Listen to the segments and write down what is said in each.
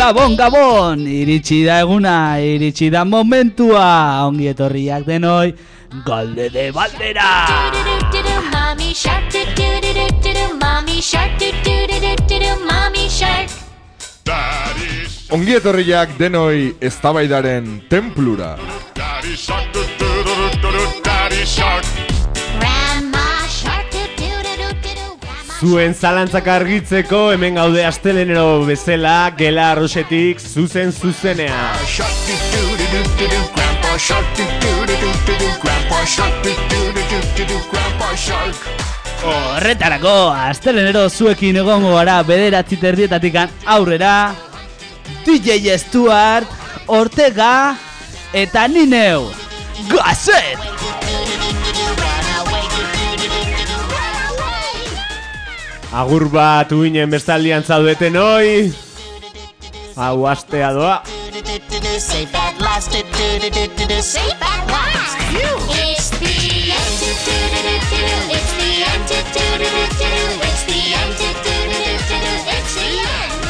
Gabon, Gabon, iritsi da eguna, iritsi da momentua, ongi etorriak denoi, Galde de Baldera! Mommy shark, do-do-do-do-do, mommy shark, do-do-do-do-do, mommy shark. Ongi etorriak denoi eztabaidaren tenplura. Daddy shark, do-do-do-do-do, daddy shark. Grandma shark, do-do-do-do-do, grandma. Zuen zalantzak argitzeko hemen gaude astelenero bezala Gela Arrosetik zuzenean. Shark, do-do-do-do-do, grandpa shark, do-do-do-do-do, grandpa shark, do-do-do-do-do, grandpa shark. Horretarako, astelenero zuekin egongo gara 9:30 aurrera, DJ Stuart, Ortega, eta ni neu, Gazet! Agur bat uinen bestaldian zaudeten hoi. Hau astea doa. Safe at last, do-do-do-do-do, safe at last. It's the end, do-do-do-do-do, it's the end, do-do-do-do-do, it's the end, do-do-do-do-do, it's the end.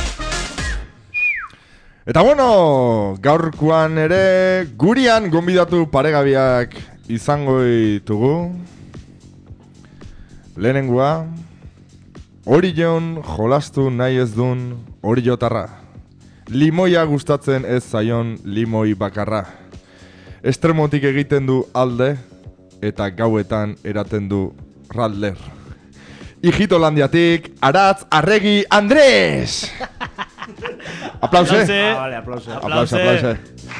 Eta bueno, gaurkoan ere gurian gonbidatu paregabiak izango ditugu. Lehenengoa, Orion jolastu nahi ez dun oriotarra. Limoia gustatzen ez zaion limoi bakarra. Estremotik egiten du alde eta gauetan eraten du Radler. Ijitolandiatik, Aratz Arregi Andrés! Aplause. Vale, aplauso. Aplause.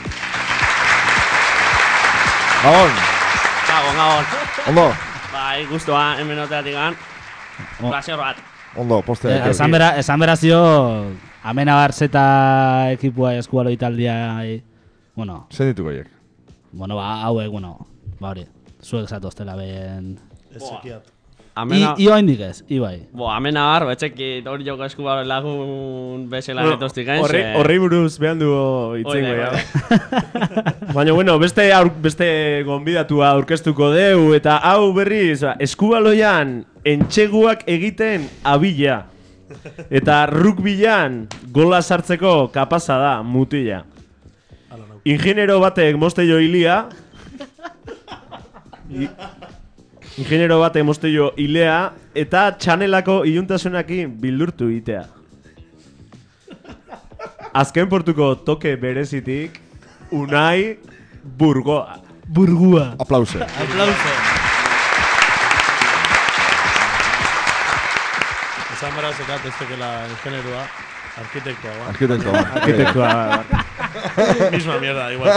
Gabon. Gabon. Ondo. Bai, guztua, hemen oteatik gan. Plazer bat. Ondo, postea. Esan berazio, Amenabar zeta ekipua eskualo italdia, bueno, Zer ditu goiek? bueno, hauek, bueno, hori, zuek zatoztela behen... Amena... Io indik ez, ibai. Amena bar, betxekit hori joko eskubaro lagun bezala netostik gain. Horri buruz behan du itzingo ja. Baina, bueno, beste gonbidatua aurkeztuko deu, eta hau berriz, eskubaloian entxeguak egiten abila. Eta rugbilan gola sartzeko kapaza da, mutila. Ingeniero batek mosteio hilia. Ingeniero batek mosteio hilea eta txanelako iluntasunakin bildurtu itea. Azken portuko toke berezitik, Unai Burgoa. Aplause. Esan beraz ekat ez tekela ingenieroa, arkitektoa. Arkitektua. Misma mierda, igual.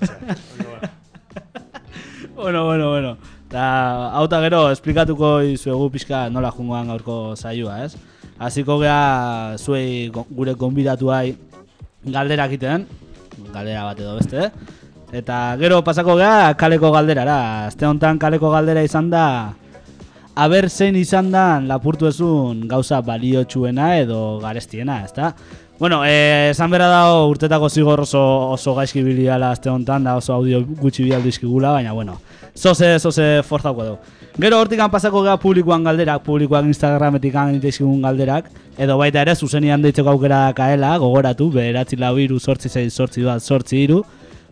Bueno. Ta auta gero esplikatuko izuegu pixka nola jungoan gaurko saioa, ez? Hasiko gea zuei gure gonbidatuai galdera egiten, galdera bat edo beste, eta gero pasako gea kaleko galderara. Aste honetan kaleko galdera izan da aber zein izan da lapurtu ezun gauza baliotsuena edo garestiena, ezta? Bueno, esan bera dago urtetako zigor oso gaizki biliala aste honetan, da oso audio gutxi bialdu izkigula, baina bueno, zoze forzauko dugu. Gero hortikan pasako gea publikoan galderak, publikoak Instagrametik egiten galderak, edo baita ere zuzenian deitzeko aukera kaela, gogoratu, 943684283,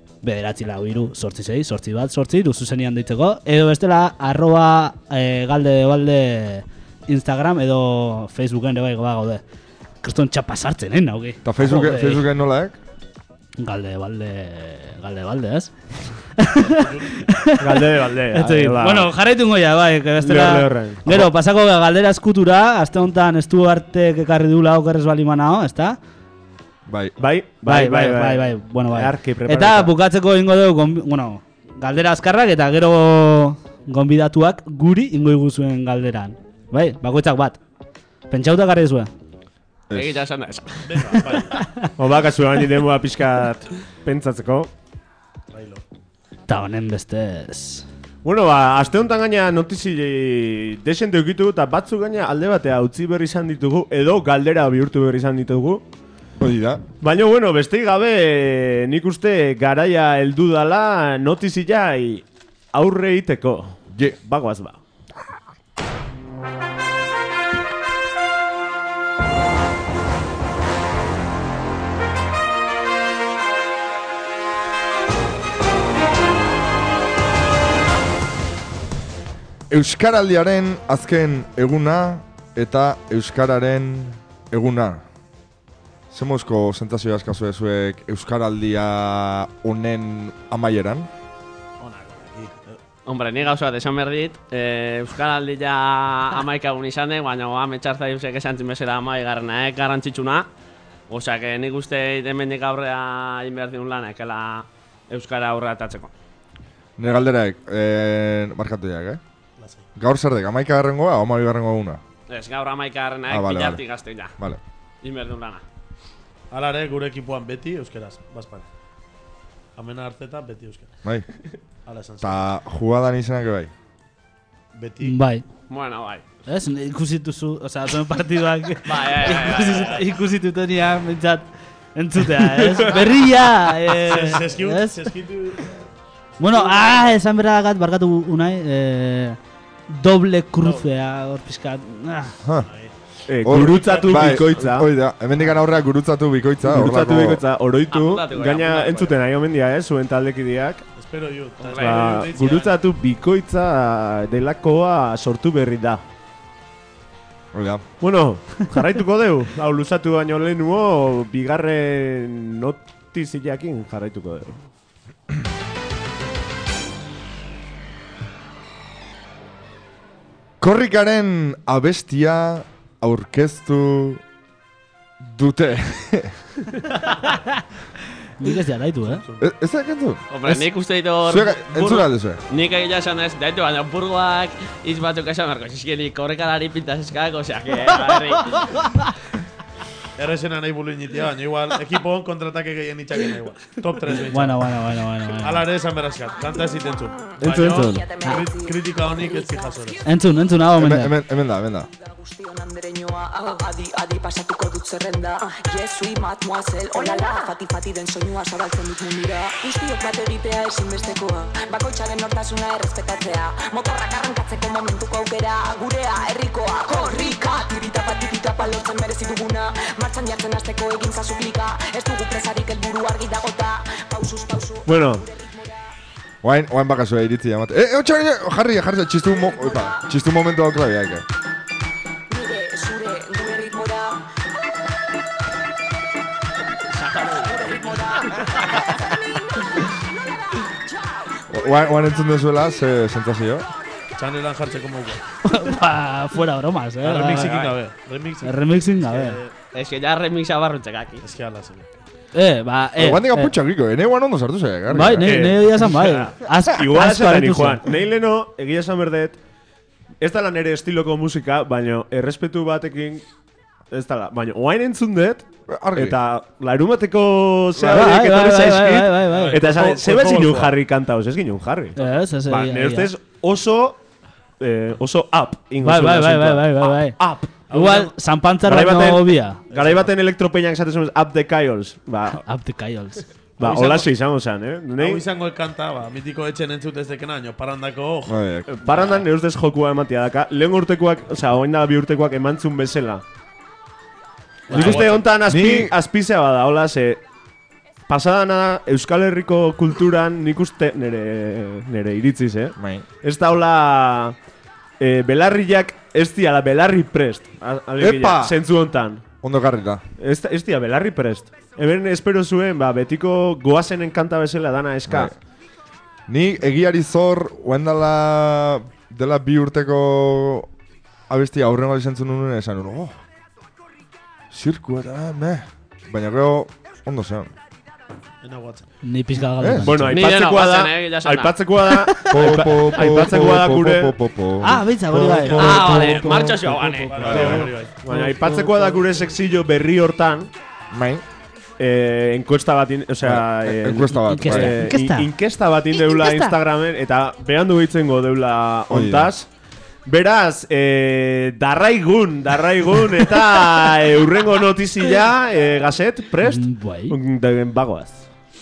943684283, zuzenian deitzeko, edo bestela @galdebalde Instagram edo Facebooken ere bai gaude. Kriston txapa sartzen, nauki. Eta Facebooken nolaek? Galde balde, ez? Galde. Bueno, jarraitu goia, bai, bestela. Gero, pasako galdera eskutura, aste honetan estu arte ekarri dula okerrez balimanao, ezta? Bai. Bueno, bai. Eta bukatzeko ingo dugu, bueno, galdera azkarrak eta gero gonbidatuak guri ingo iguzuen galderan. Bai, bakoitzak bat. Pentsauta garri zuen. Egita esan da esan. Obakazu hain denboa pixkat pentsatzeko. Eta honen bestez. Bueno, aste honetan gaina notizi desente eukitu eta batzuk gaina alde batea utzi berri izan ditugu edo galdera bihurtu berri izan ditugu. Hori da. Baina, bueno, besteik gabe nik uste garaia heldu dala notizia aurre iteko. Bagoaz ba. Euskaraldiaren azken eguna eta Euskararen eguna. Zemozko sentazioa askazu ezuek Euskaraldia honen amaieran? Hombre, ni gauza bat esan behar dit, Euskaraldia amaikagun izan dek, baina ametxartza duzek esan bezala amaigarrena garrantzitsuna. Osea, que nik uste hemendik aurrea inberdin lan ekela Euskara aurrea atatzeko. Nire galderaek, markatuak, Gaur zer dek, 11. o 12. una? Ez, gaur amaikagarrena vale, pilartik gazte ja. Vale. Inberdin lana. Hala ere, gure ekipuan beti euskeraz, bazpan. Amena harteta beti euskera. Bai. Hala esan zen. Ta jugadan izenak bai. Beti. Bai. Bueno, bai. Ez, ikusituzu, osea, zuen partiduak Bai. ikusitutonia bentsat entzutea, ez? Berria! Zeskitu. Bueno, esan berragakat, barkatu unai, doble kruzea, hor pizkat. Gurutzatu bikoitza. Hoi da, hemendikan aurrea gurutzatu bikoitza. Gurutzatu bikoitza, oroitu. Apuntatuko, Gaina apuntatuko. entzuten nahi omen dia, zuen taldekideak. Espero ju. Gurutzatu bikoitza delakoa sortu berri da. Hoi da. Bueno, jarraituko deu. Hau luzatu baino lehenuo, bigarren notiziakin jarraituko deu. Korrikaren abestia aurkeztu dute. Nik ez jarraitu, Ez da kentu? Hombre, nik uste ditu hor... Zuek entzuna aldezue. Nik egia esan ez, daitu, baina burgoak hitz batzuk esan berko. Zizkienik korrekalari pintazeskak, osea, que... Errezena nahi bulu initia, baina igual, ekipon kontratake gehien itxaken igual. Top 3 behitxak. Bueno. Hala ere esan berazkat, kanta ez itentzun. Entzun. Kritika honik ez zihazore. Entzun, hau mende. Hemen da. Guztion andereñoa, adi pasatuko dut zerrenda. Jesui, mademoiselle, olala, fati den soinua zabaltzen dut mundura. Guztiok bat egitea ezinbestekoa, bakoitzaren nortasuna errespetatzea. Motorrak arrankatzeko momentuko aukera, gurea, herrikoa, korrika. Tiritapa lortzen merezi duguna, martxan jartzen hasteko egin zazu klika. Ez dugu presarik helburu argi dagota, pausuz pausu. Bueno, Oain bakazua iritzi amate. Jarri, txistu momentu hau klabiak. Nire, zure, gure ritmora. Oain entzun dezuela, ze sentazio? Txanelan jartzeko mauko. Fuera bromas, Remixikin gabe. Remixing gabe. Ez que ja remixa barrutxekak. Ez que ala zene. Oain diga putxak riko, ene guan ondo sartu zeak. Bai, ne egia esan bai. igual esan ni Juan. Nei leno, egia esan berdet, ez dala nere estiloko musika, baina errespetu batekin, ez dala, baina oain entzun dut, Argi. eta larumateko zea horiek etorri zaizkit, bai. eta esan, Ojo, zeba ez ojo, ginen ojo. jarri kantauz, ez ginen jarri. Ez, Ba, nire ustez oso up. ingo Bai, zuen asuntoa. bai. Up. Igual, zanpantzar Garai baino baten- hobia. Garai baten elektropeñak esaten zuen up the Kiols. Ba, Up the Kiols. holaxe izango zen, Hau izango kanta, mitiko etxen entzut ez dekena, año, parandako Bai, Parandan nire ustez jokua ematia daka. Lehen urtekoak, osea, oain da 2 urtekoak emantzun bezala. Nik uste hontan azpizea bada, hola, ze pasadana Euskal Herriko kulturan nik uste nire iritziz, Bai. ez da hola belarriak ez diala belarri prest. Epa! Zentzu hontan. Ondo garrita. Ez dia belarri prest. Eben espero zuen, betiko goazenen kanta bezala dana eska. Bai. Ni egiari zor, oain dela 2 urteko abestia aurrengo izantzun nuen esan nuen, zirku eta, Baina gero, ondo zean. Ena guatzen. Ni pizka galdetan. Bueno, Ni dena aipatzekoa da, guazen, egia esan da. aipatzekoa da gure, Beitza, gori bai. Vale, martxa zio, bane. baina aipatzekoa da gure sekzio berri hortan, Bai. enkuesta bat, osea, Enkuesta bat. Inkesta. bai. inkesta bat indeula Instagramen, eta berandu bitzengo deula Hoi da. ontaz. Beraz, darraigun, eta urrengo notizia, gazet, prest? Bai. Bagoaz.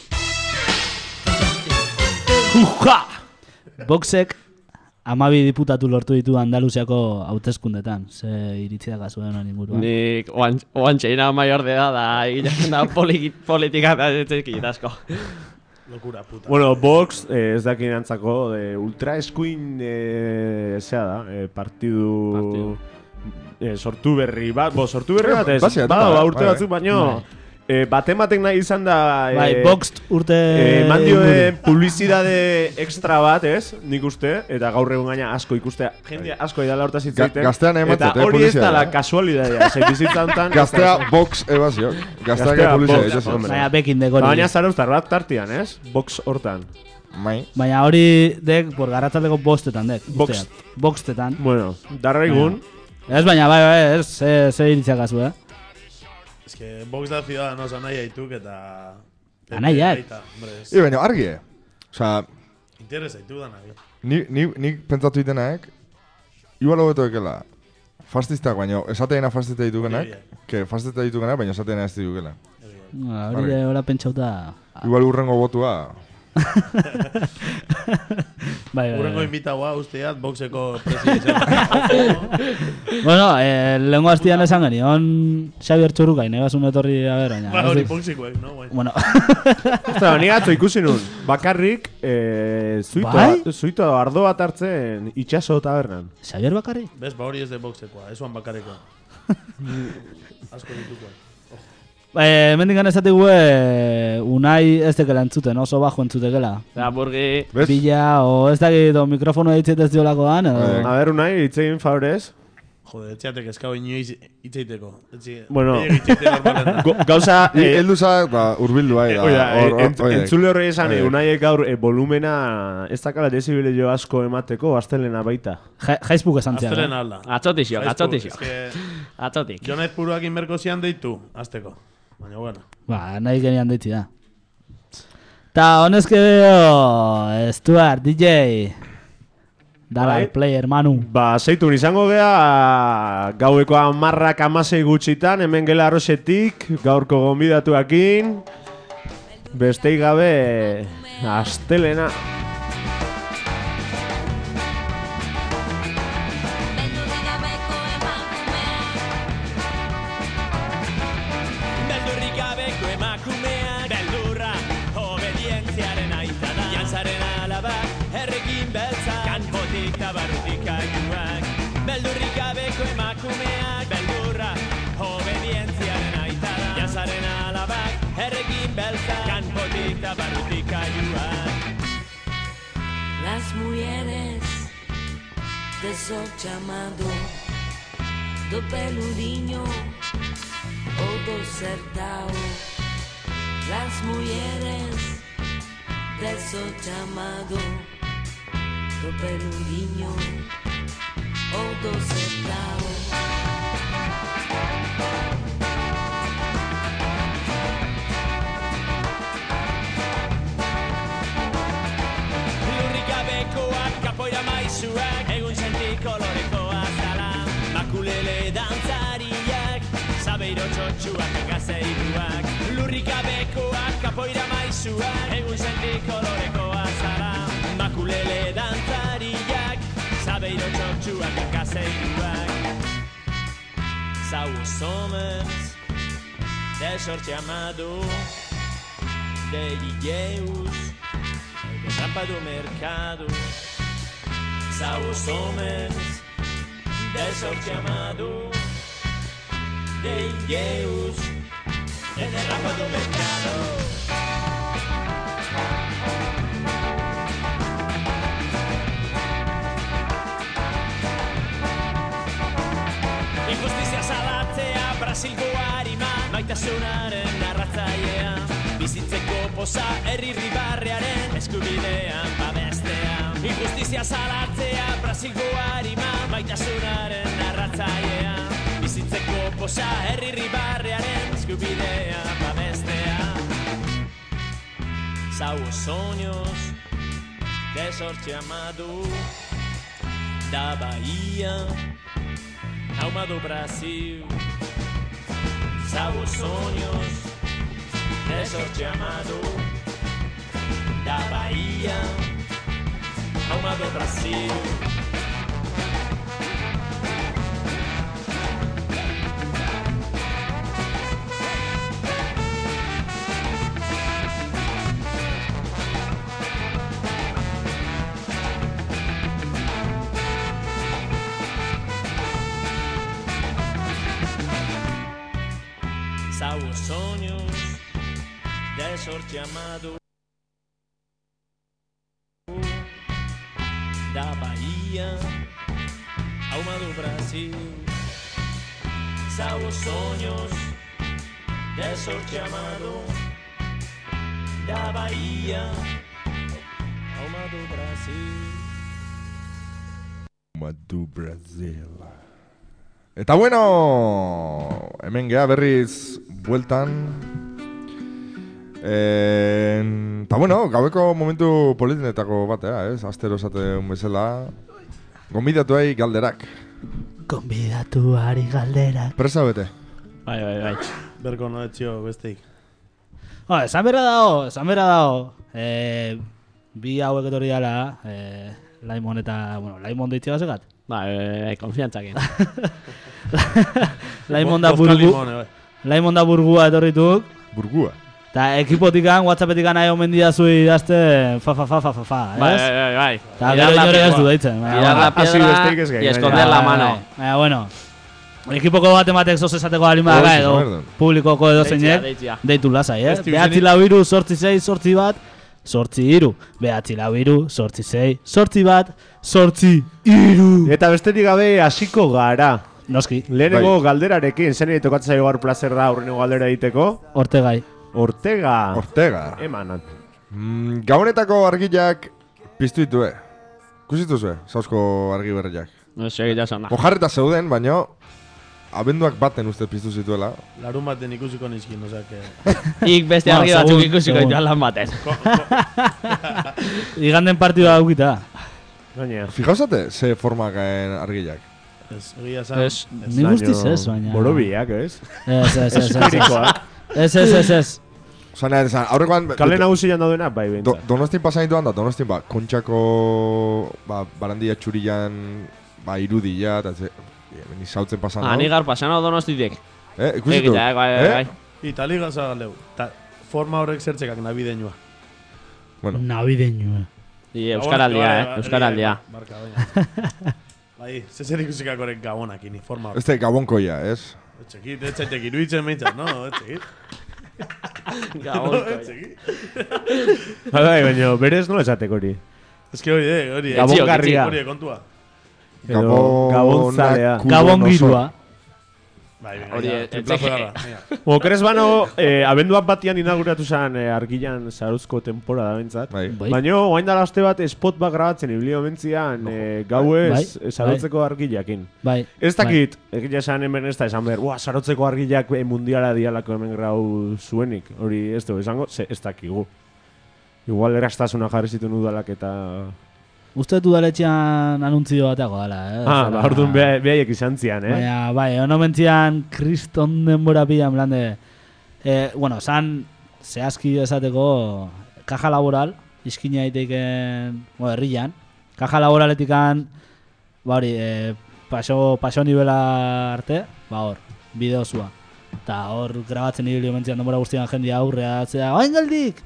Boxek 12 diputatu lortu ditu Andaluziako hauteskundetan. Ze iritzi da zuen honen inguruan. Nik oantxeina mayor de da egitzen da politika eta etxekit asko. Locura puta. Bueno, Vox, ez dakin antzako, ultra eskuin, zea da, partidu sortu berri bat, sortu berri bat ez, bada urte batzuk baino, batematek nahi izan da... Bai, Vox urte... Mandioen publizidade extra bat, ez, nik uste, eta gaur egun gaina asko ikustea, jende asko idala hortaz hitzaiten. Gaztean ematzete, eta hori ez da la kasualidadea, zei bizitzantan... Gaztea Vox ebazio, gaztea publizidade, ez. Baina bekin dek hori. Baina zarauztar bat tartian, ez, Vox hortan. Baina hori dek, por garatzaldeko bostetan dek. Boxtetan. Bueno, darra egun. Ez baina, bai, ez, ze iritziak azu, Ez que Vox da Ciudadanos anai haituk eta... Anaiak? Baina, argi, Osa... Interesa haitu da nahi. Nik pentsatu itenaek, igual hobeto ekela, fastistak, baina esateena fastista ditukenak, que fastista ditukenak, baina esateena ez ditukela. Hori de hola pentsauta... Igual urrengo botua... Urrengo invitaua usteat Voxeko presidentzia. Bueno, lehenko hastian esan genion Xabier Txurrukain, egasun etorri a ber, baina... Hori Voxikoek, no? Bueno... Ostra, nik atzo ikusi nun, bakarrik zuito ardo bat hartzen itxaso tabernan. Xabier bakarrik? Bez, ba hori ez de Voxekoa, ez oan bakarrekoa. Asko ditukoa. Mendikan esatik Unai ez tekela entzuten, oso bajo entzutekela. Burgi... Bila, o ez dakit, mikrofono eitzet ez diolakoan, edo... A ver, Unai, itzegin favorez. Jode, etxeatek eskau inoiz itzeiteko. Bueno, gauza... Eldu za, urbildu bai da. Entzule horri esan, Unaiek gaur volumena ez dakala desibilio asko emateko, astelena baita. Facebook esan zian. Astelena alda. Atzotixok. Atzotik. Jonaiz puruak inberko zian deitu, azteko. Baina, bueno. Ba, nahi genian deitzi da. Ta, honezke Stuart, DJ... Dala, player, Manu. Ba, zeitun izango gea, gaueko 10:16 gutxitan, hemen gela Arrosetik, gaurko gonbidatuakin, bestei gabe, astelena. Las mujeres de esos llamados do peludinho o do sertao. Las mujeres de esos llamados do peludinho o do sertao. Kapoira maizuak, egun senti kolorekoa zala. Makulele dantzariak, sabeiro txotxuak gazeiruak. Lurrikabekoak, kapoira maizuak, egun senti kolorekoa zala. Makulele dantzariak, sabeiro txotxuak gazeiruak. Sauos homens, de sorte amado, de DJs, de trampa do mercado. Sauos homens, de sorte amado, de Deus, de derrapa do mercado. Injustizia salatzea, Brasilgo harima, maitasunaren narratzailea. Bizitzeko poza, herri-ribarrearen eskubidean babestea. Injustizia salatzea, Brasilgo harima, maitasunaren narratzailea. Bizitzeko poza, herri-ribarrearen eskubidea babestea. Sauos sonhos de sorte amado da Bahia, alma do Brasil. Sauos sonhos de sorte amado da Bahia, alma do Brasil. São os sonhos de sorte amado da Bahia, alma do Brasil. São os sonhos de sorte amado da Bahia, alma do Brasil. Alma do Brasil. Eta bueno, hemen gea berriz bueltan. Eta bueno, gaueko momentu politinetako batea, ez? Astero esaten bezala. Gonbidatuei galderak. Gonbidatuari galderak. Presa bete. Bai. Berko no etxio besteik. Esan berra dago. Bi hauek etorri dala, Laimon eta, Laimon deitzea basegat? Bai, konfiantzakin. Laimon da burgua etorrituk. Burgua? Ta ekipotikan, WhatsAppetikan nahi omen didazu idazte fa, ez? Bai. Ta gero inore ez du deitzen. Tirar la piedra y esconder la mano. Bueno, ekipoko bat ematek zoz esateko harima da edo publikoko edo zeinek deitu lasai, eh? Behatzi lau iru, sortzi zei, sortzi bat, sortzi iru. Behatzi lau iru, sortzi zei, sortzi bat, sortzi iru. Eta besterik gabe hasiko gara. Noski. Lehenengo galderarekin, zen egin tokatzen zaio gaur plazer da aurreneko galdera egiteko. Ortega. Eman. Gabonetako argilak piztu ditue. Kusitu zue, zauzko argi berriak. Egia zana. Ojarreta zeuden, baino abenduak baten uste piztu zituela. Larun baten ikusiko nizkin, osea que... Ik beste argi batzuk ikusiko ditu lan baten. Iganden partidua aukita. Fijausate, ze formak argilak. Ez, egia zan. Ni guztiz ez, baina... Borobiak, ez? Ez. Osa, aurrekoan... Kale nagusian daudena, bai behintzat. Donostin pasanituan da, Donostin Kontxako barandia txurian irudia, eta ni sautzen pasan hau. Anigar pasan hau Donostitek. Ikusitu? Bai. Itali gaza galeu. Forma horrek zertzekak nabideñua. Bueno. Nabideñua. Euskaraldia. Barka, baina. Bai, zezer ikusikak horrek gabonak ini, forma horrek. Ez gabonkoia, ez? Etxekit, iruditzen meintzat, no? Etxekit. Bai, baina berez nola esateko hori. Ez que hori. Gabongarria. Hori kontua. Gabonzalea. Gabongirua. Bai, triplazo gara. Okeres bano, abenduak batian inauguratu zen argilan zaruzko temporada bentsat. Baina, oain dara aste bat spot bat grabatzen ibilio bentzian gauez zarutzeko argilakin. Ez dakit, egia esan hemen ez da esan behar, zarutzeko argilak mundiala dialako hemen grau zuenik. Hori ez du, esango, ez dakigu. Igual eraztasuna jarri zituen udalak eta... Uste udaletxean anuntzio bateago dala, orduan behaiek izan zian, Baina, bai, ono mentzian kriston denbora pilan, blande... San zehazki esateko kaja laboral, izkina daiteken, herrian, kaja laboraletikan, paso nivela arte, hor, bideozua. Eta hor grabatzen ibilio mentzian denbora guztian jendia aurrea, oain galdik!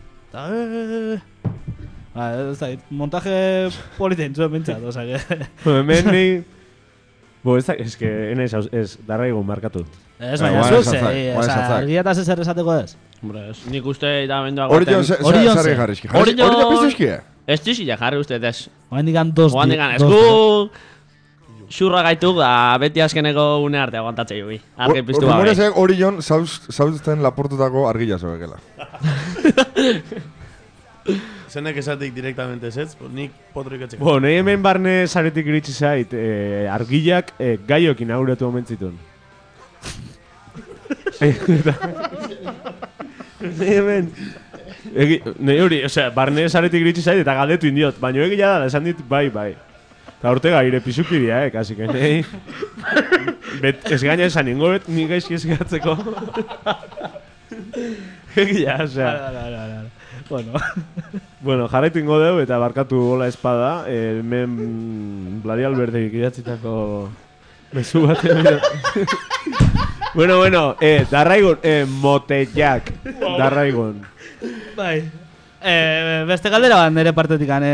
Ez da, montaje politen zuen bentsat, oza que... Hemen ni... Ez que, ez, darra egun markatu. Ez, baina zuz, argiataz ez errezateko ez? Nik uste eta benduak baten... Orion zer jarrizki? Orion piztuzki? Ez txizila jarri uste ez. Oain digan dos... Oain digan, esku... Xurra gaituk da beti azkeneko une arte aguantatze jubi. Argi piztu gabe. Rumorezek Orion zauzten laportutako argila zoekela. Zenek esatik direktamente ez, nik potroik etxeko. Nahi hemen barne zaretik iritsi zait, argilak gaiokin aurretu momentzitun. Nahi hemen... Nahi hori, barne zaretik iritsi zait eta galdetu indiot, baina egia da, esan dit, bai. Eta Ortega ire pisuki dira, kasi que nahi... Ez gaina esan ingo bet, nik gaizki eskatzeko. Egia, Bueno, jarraitu ingo deu eta barkatu gola espada. Hemen Blari Albertek idatzitako mezu bat. Bueno, darraigun, motellak. Darraigun. Bai. Beste galdera bat nire partetikan.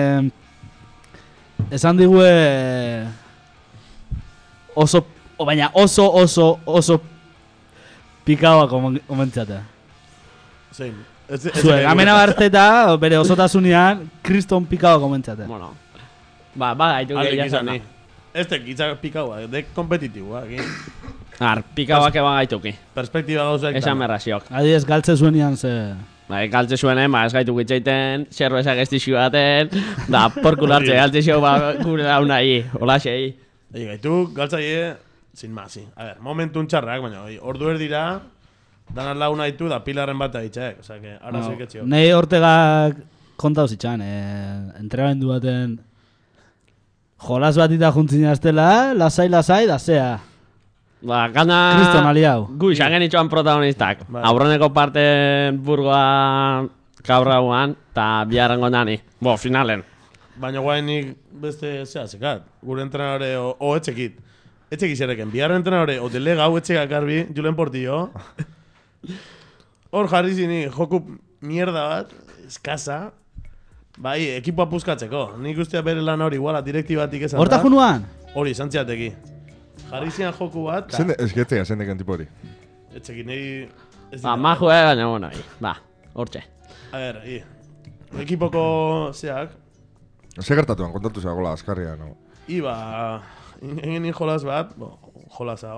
Esan digue oso pikaoa komentzate. Zein. Zuen, amena barteta, bere osotasunean, kriston pikaoa komentzate. Bueno. Ba gaitu gehiago izan. Este kitza pikaoa, de kompetitiboa. Pikaoak eba gaituki. Perspektiba gauzak. Esan merraziok. Adiez, galtze zuenian ze... Galtze zuenen, ez gaitu gitzeiten, zerbezak ez dixu baten, da, porkulartze, galtze zio gure dauna hi, hola xei. Gaitu, galtzaie, sin masi. A ver, momentun txarrak, baina, ordu dira, danar launa ditu da pilarren bat egitxeak. Osa, que, ara zeketxio. Nei Ortegak kontau zitxan, entrenamendu baten... Jolas batita juntzina estela, lasai, da zea. Ba, gana... Kriston aliau. Gu izan genitxoan protagonistak. Aurreneko parten burgoa kabrauan, eta biharrengo nani. Finalen. Baina guainik beste zehazekat. Gure entrenadore o etxekit. Etxekit zereken. Biharren entrenadore o delega hau etxekak garbi, Julen Portillo. Hor jarri zini joku mierda bat, eskasa. Bai, ekipoa puzkatzeko. Nik ustea bere lan hori iguala direktibatik esan da. Horta junuan? Hori, zantziateki. Jarri zian joku bat. Ez getzea, zendeken tipo hori. Etxekin nahi... Majo baina, bueno, ba, hortxe. A ver, ekipoko zeak. Ze gertatuan, kontatu zagola, azkarria, no? Ba, egin jolas bat, jolasa,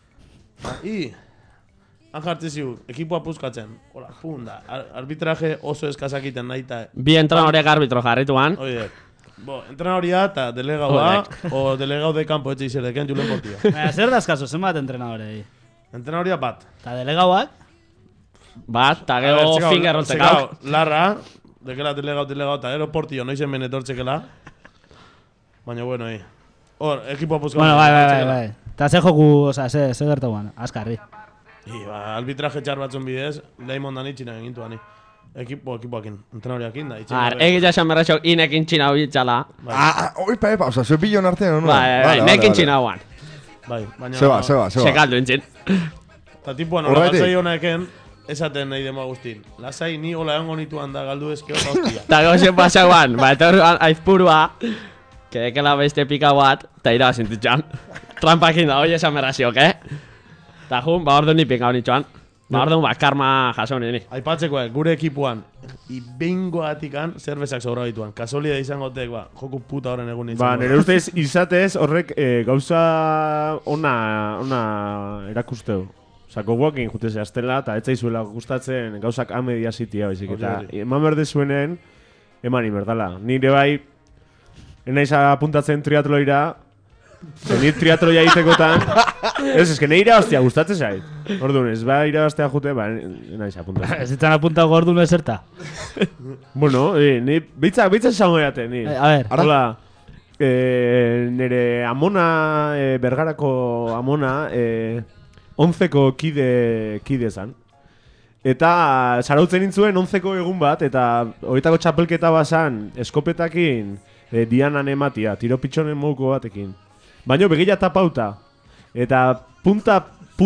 han jartziziu, ekipoa puzkatzen. Hola, funda, arbitraje oso eskazakiten nahi eta... Bi entrenadoriak arbitro jarrituan. Oide, entrenadoria eta delegaua, o delegau de campo etxe izerdeken Julen Portillo. Zer dazkazu, zenbat entrenadorei? Entrenadoria bat. Ta delegauak? Bat, eta gero finger rotzekau. Larra, dekela delegau, eta gero Portillo, noizen benetortzekela. Baina, bueno, hor, ekipoa puzkatzen. Bueno, bai. Ta ze joku, oza, ze gertauan, askarri. Arbitraje txar batzun bidez, Leimon dan itxina egintu ani. Ekipoakin, entrenoriakin da. Egitea esan berrexok inekin txina hori txala. Oipa, oza, zue bilon artean, no? Bai, nekin txina hoan. Bai, baina... Seba. Sekaldu entzin. Ta tipuan, hola galtzai honeken, esaten nahi demo Agustin. Lasai ni hola egon nituan da galdu ezkeo eta hostia. Ta gozen pasauan, ba, etor aizpurua, kedekela beste pika bat, eta ira zintutxan. Trampakin da, hoi esan berraziok, Ta jun, ba ordu ni pika honitxoan. Ba ordu, ba, karma jaso nini. Aipatzekoak, gure ekipuan, ibengoatikan zerbezak sobra dituan. Kasolida izangotek, ba, joku puta horren egun nintzen. Ba, nire ustez izatez horrek gauza ona erakusteu. Osa, goguakin juteze aztela, eta ez zaizuela gustatzen gauzak amedia zitia, baizik. Eta eman berde zuenen, eman inberdala. Nire bai, enaiz apuntatzen triatloira, ni triatloia egitekotan, ez que nire irabaztea gustatzen zait. Orduan, ez ba irabaztea jute, ba, enaiz apuntatzen. Ez ditzen apuntago orduan ezerta? Bueno, ni bitzak zango eate, ni. A ver. Hola, nire amona, Bergarako amona, 11ko kide zan. Eta zarautzen nintzuen 11ko egun bat, eta horietako txapelketa bazan eskopetakin dianan ematia, tiro pitxonen mouko batekin. Baina begila tapauta. Eta punta...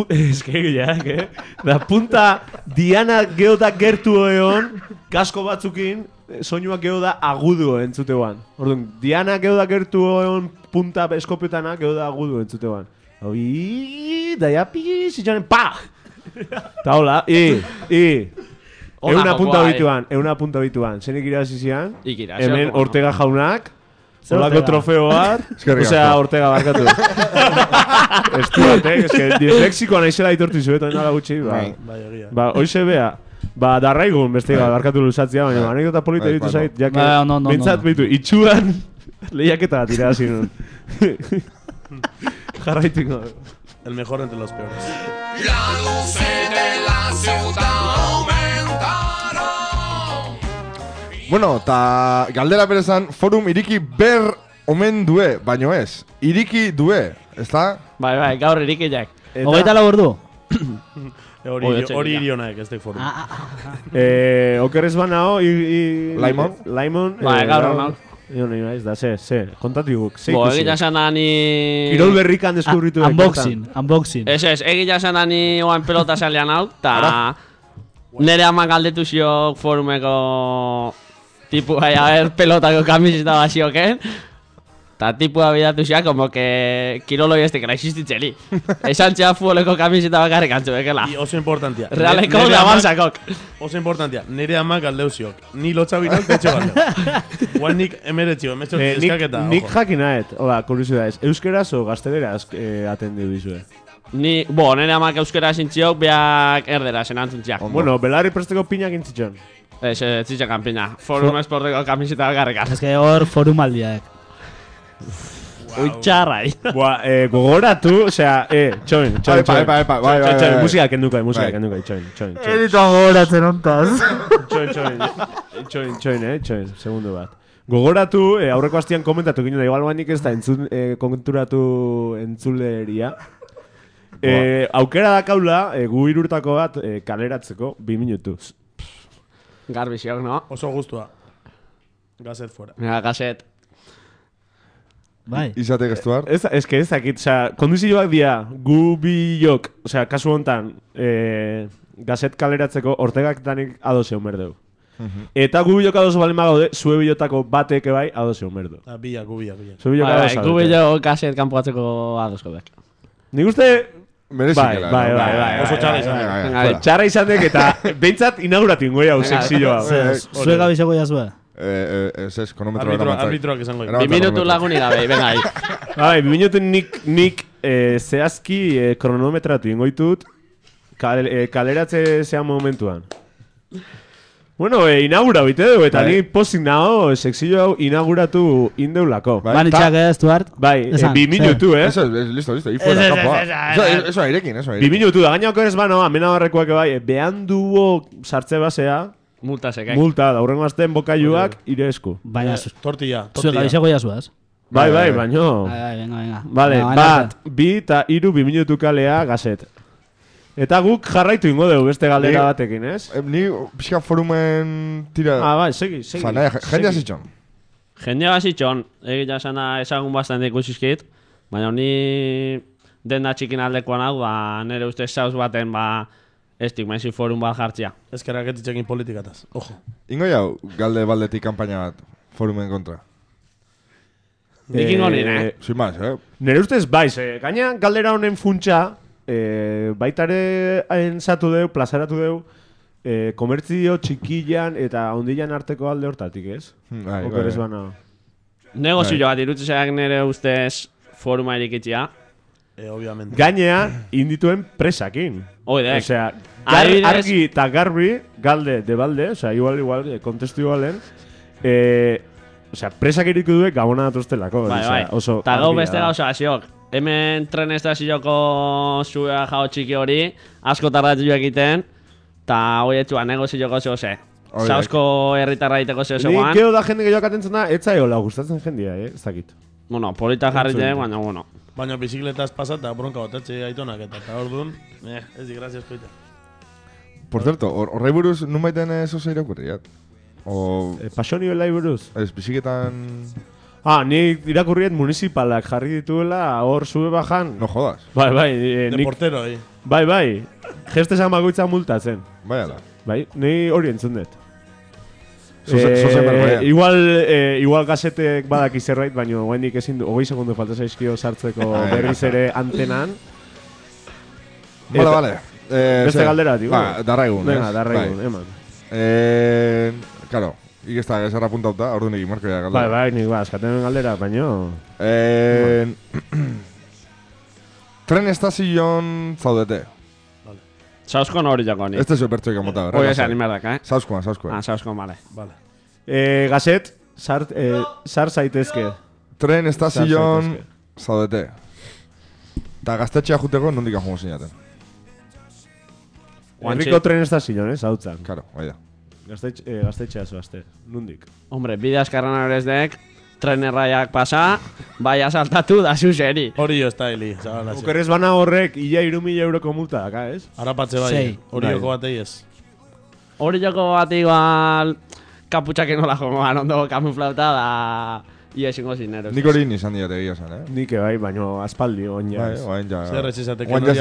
Da punta diana geoda gertu egon, kasko batzukin, soinuak geoda agudu entzuteuan. Orduan, diana geoda gertu egon, punta eskopetana geoda agudu entzuteuan. Da ya zitxanen, pa! Ta hola, Euna punta bituan. Zenik irabazizian, hemen Ortega jaunak, Olako trofeo bat, osea, Ortega barkatu. Estu bat, eske dislexikoa naizela aitortu izuetan nola gutxi, ba, hoxe bea. Ba, darraigun beste barkatu luzatzea, baina anekdota polita ditu zait, jake, bintzat bitu, itxuan lehiaketa bat irabazi nun. Jarraitingo. El mejor entre los peores. La luz de la ciudad aumentaron. Bueno, eta galdera berezan, forum iriki ber omen due, baino ez. Iriki due, ez da? Bai, gaur irikiak. Hogeita lau ordu? Hori irionak, ez dek forum. Okerrez banao, Laimon? Bai, gaur honau. Ez da, kontatu guk, Bo, egita zana ni... Kirol berrikan deskubritu Unboxing. Ez, egita zana ni oan pelota salian hau, eta... Nere ama galdetu ziok forumeko... Tipu, a ver, pelotako kamiseta bazioken. Ta tipua bidatu xea, como que kiroloi este que la existitzeli. Esan txea futboleko kamiseta bakarrik antzu bekela. I oso importantia. Realeko da balsakok. Oso importantia. Nire amak aldeuziok. Ni lotxabinak betxo galdeu. Guan nik emeretxio, emetxo eskaketa. Nik jakinaet, hola, kuriosidades, euskeraz o gazteleraz atendiu dizue? Nire amak euskera sintziok, beak erdera senantzuntziak. Bueno, belarri presteko pinak intzitxon. Ez, txitxakan pina. Forum esporteko kamiseta bakarrik. Ez que hor forum aldiak. Uitxarrai. Gogoratu, osea, txoin. Bai. Musika kendukai, txoin. Edituan gogoratzen ontaz. Txoin, segundu bat. Gogoratu, aurreko hastian komentatu ginen da, igual banik ez da konturatu entzuleria. Aukera dakaula, gu irurtako bat kaleratzeko 2 minutuz. Garbiziok, no? Oso gustua. Gazet fuera. Mira, gazet. Bai. Izate gestuar. Ez que ez dakit, osea, kondizioak dira, gu biok, osea, kasu hontan, gazet kaleratzeko ortegak danik ados egon berdeu. Eta gu biok ados balen magaude, zue bilotako batek bai ados egon berdeu. Biak. Zue bilok ados gu bilok gazet kanpoatzeko ados godek. Nik uste... Merezikela. Bai. Oso txarra izan dek. Txarra izan dek eta behintzat inauguratu ingoi hau sekzioa. Zue gabizeko jazue? Ez, konometro eramantzak. Arbitroak izango. 2 minutu lagunik gabe, venga ahí. Bai, 2 minutu nik zehazki kronometratu ingoitut kaleratze zean momentuan. Bueno, inaugura bite dugu, eta ni pozik nago sekzio hau inauguratu indeulako. Manitxak ez, Duart? Bai, 2 minutu, Eso, listo, y fuera, kapoa. Eso airekin, eso airekin. 2 minutu, da gainako ez bano, amena barrekoak bai, behan dugu sartze basea, multa sekek. Multa, da hurrengo azten bokaiuak ire esku. Baina, tortilla. Zue gabizeko jazuaz? Bai, baino. Venga. Vale, bat, 2 eta 3 2 minutu kalea gazet. Eta guk jarraitu ingo dugu beste galdera batekin, ez? Ni pixka forumen tira... Bai, segi. Jendea zitxon. Jendea zitxon. Egia sana ezagun bastante ikusizkit. Baina ni denda txikin aldekoan hau, nire uste sauz baten, estik menzi forum bat jartzia. Ezkerak etitxekin politikataz, ojo. Ingo jau, galde baldetik kampaina bat forumen kontra. Nik ingo nire, Sin más, Nire ustez baiz, gaina galdera honen funtsa, baitare ensatu deu, plazaratu deu, komertzio txikilan eta ondilan arteko alde hortatik, ez? Okerez bana. Negozio bat irutzeak nire ustez foruma irikitzia. Obviamente. Gainea, indituen presakin. Oidek. Osea, argi eta garbi, galde de balde, osea, igual, kontestu igualen, osea, presak iriku duek gabona datuztelako. Bai. Ta gau beste gauza hasiok. Hemen tren estazioko zua jau txiki hori, asko tardatu egiten, eta hoi etxua negozioko zehose. Sausko herritarra diteko zehose guan. Nik gero da jende gehiago atentzen da, etza egola gustatzen jendea, ez dakit. Bueno, polita jarrite, baina bueno. Baina bizikletaz pasata, bronka botatxe aitonak eta orduan, ez di, gracias koita. Por cierto, horrei buruz nun baiten zoze irakurriat? Pasoni belai buruz? Ez, biziketan... Ni irakurriet municipalak jarri dituela, hor zube bajan. No jodas. Bai. De portero, Bai. Gestesan bagoitza multatzen. Bai, ala. Bai, ni hori entzun dut. Igual gazetek badaki zerbait, baina guendik ezin du, 20 segundu falta zaizkio sartzeko berriz ere antenan. Vale. Beste galdera, tiko. Darraigun, venga, darraigun, eman. Claro, ikesta gezarra puntauta, orduan egin marko ya galdera. Bai, nik eskaten galdera, baina... Tren estazion zaudete. Sauskon hori jako ni. Ez tezu bertzoik amota, berra? Hoi esan inberdak, Sauskoan. Sauskon, vale. Gazet, sar zaitezke. Tren estazion zaudete. Eta gaztetxea juteko nondik ajongo zinaten. Herriko tren estazion, hautzan. Claro, bai da. Gaztetxea zoazte, nondik. Hombre, bide askarran horrezdek, tren erraiak pasa, bai asaltatu da zuzeri. Hori jo estaili. Okerrez bana horrek, ia 3.000 euroko multa daka, ez? Arapatze bai, hori joko batei ez. Hori joko bat igual, kaputxak enola jongoan ondo kamuflauta da... Ia esingo zineros. Nik hori nizan diate egia zen, Nik bai, baino aspaldi, oin jaz. Zer ez izateke, hori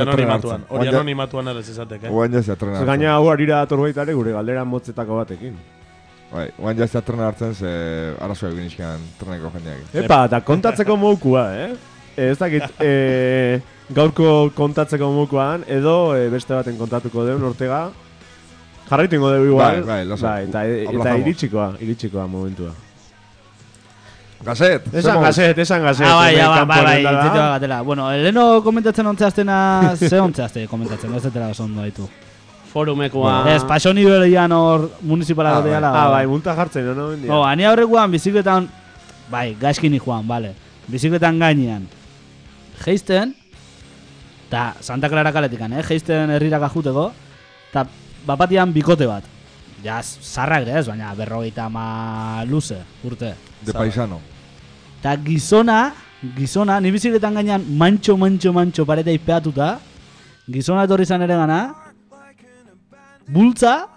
anonimatuan errez izateke. Oain jaz atren hartzen. Gaina hau harira atorbaitare gure galdera motzetako batekin. Bai, guain jaztea trena hartzen, ze arazoa egin izkean treneko jendeak. Epa, eta kontatzeko mokua, Ez dakit, gaurko kontatzeko mokuan, edo beste baten kontatuko deun Ortega. Jarraitu ingo dugu igual. Bai, lasa. Eta iritsikoa momentua. Gazet! Esan gazet. Bai, itzitu gatela. Bueno, leheno komentatzen ontzeaztena, ze ontzeazte komentatzen, ez dutela oso ondo haitu. Forumekua... Ez, paso nivelian hor municipalako deala. Bai, multa jartzen, no? Ani aurrekoan bizikletan, bai, gaizkini joan, bale. Bizikletan gainean. Geisten, eta Santa Clara kaletikan, geisten herriraka juteko, eta bapatian bikote bat. Ja, zarrak ez, baina 50 luze, urte. De paisano. Eta gizona, ni bizikletan gainean mantxo pareta ipeatuta, gizona etorri zan ere gana, bultza,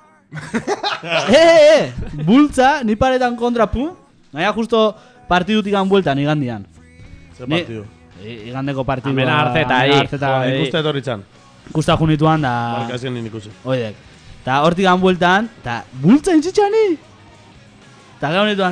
bultza, ni paretan kontra pu, naia justo partidutik bueltan igandian. Ze partidu? Igandeko partidua. Amena hartzeta, Ikuste etorri txan. Ikusta junituan da... Markazien nien ikusi. Oidek. Eta hortik bueltan, eta bultza intzitxani! Eta gau nituan,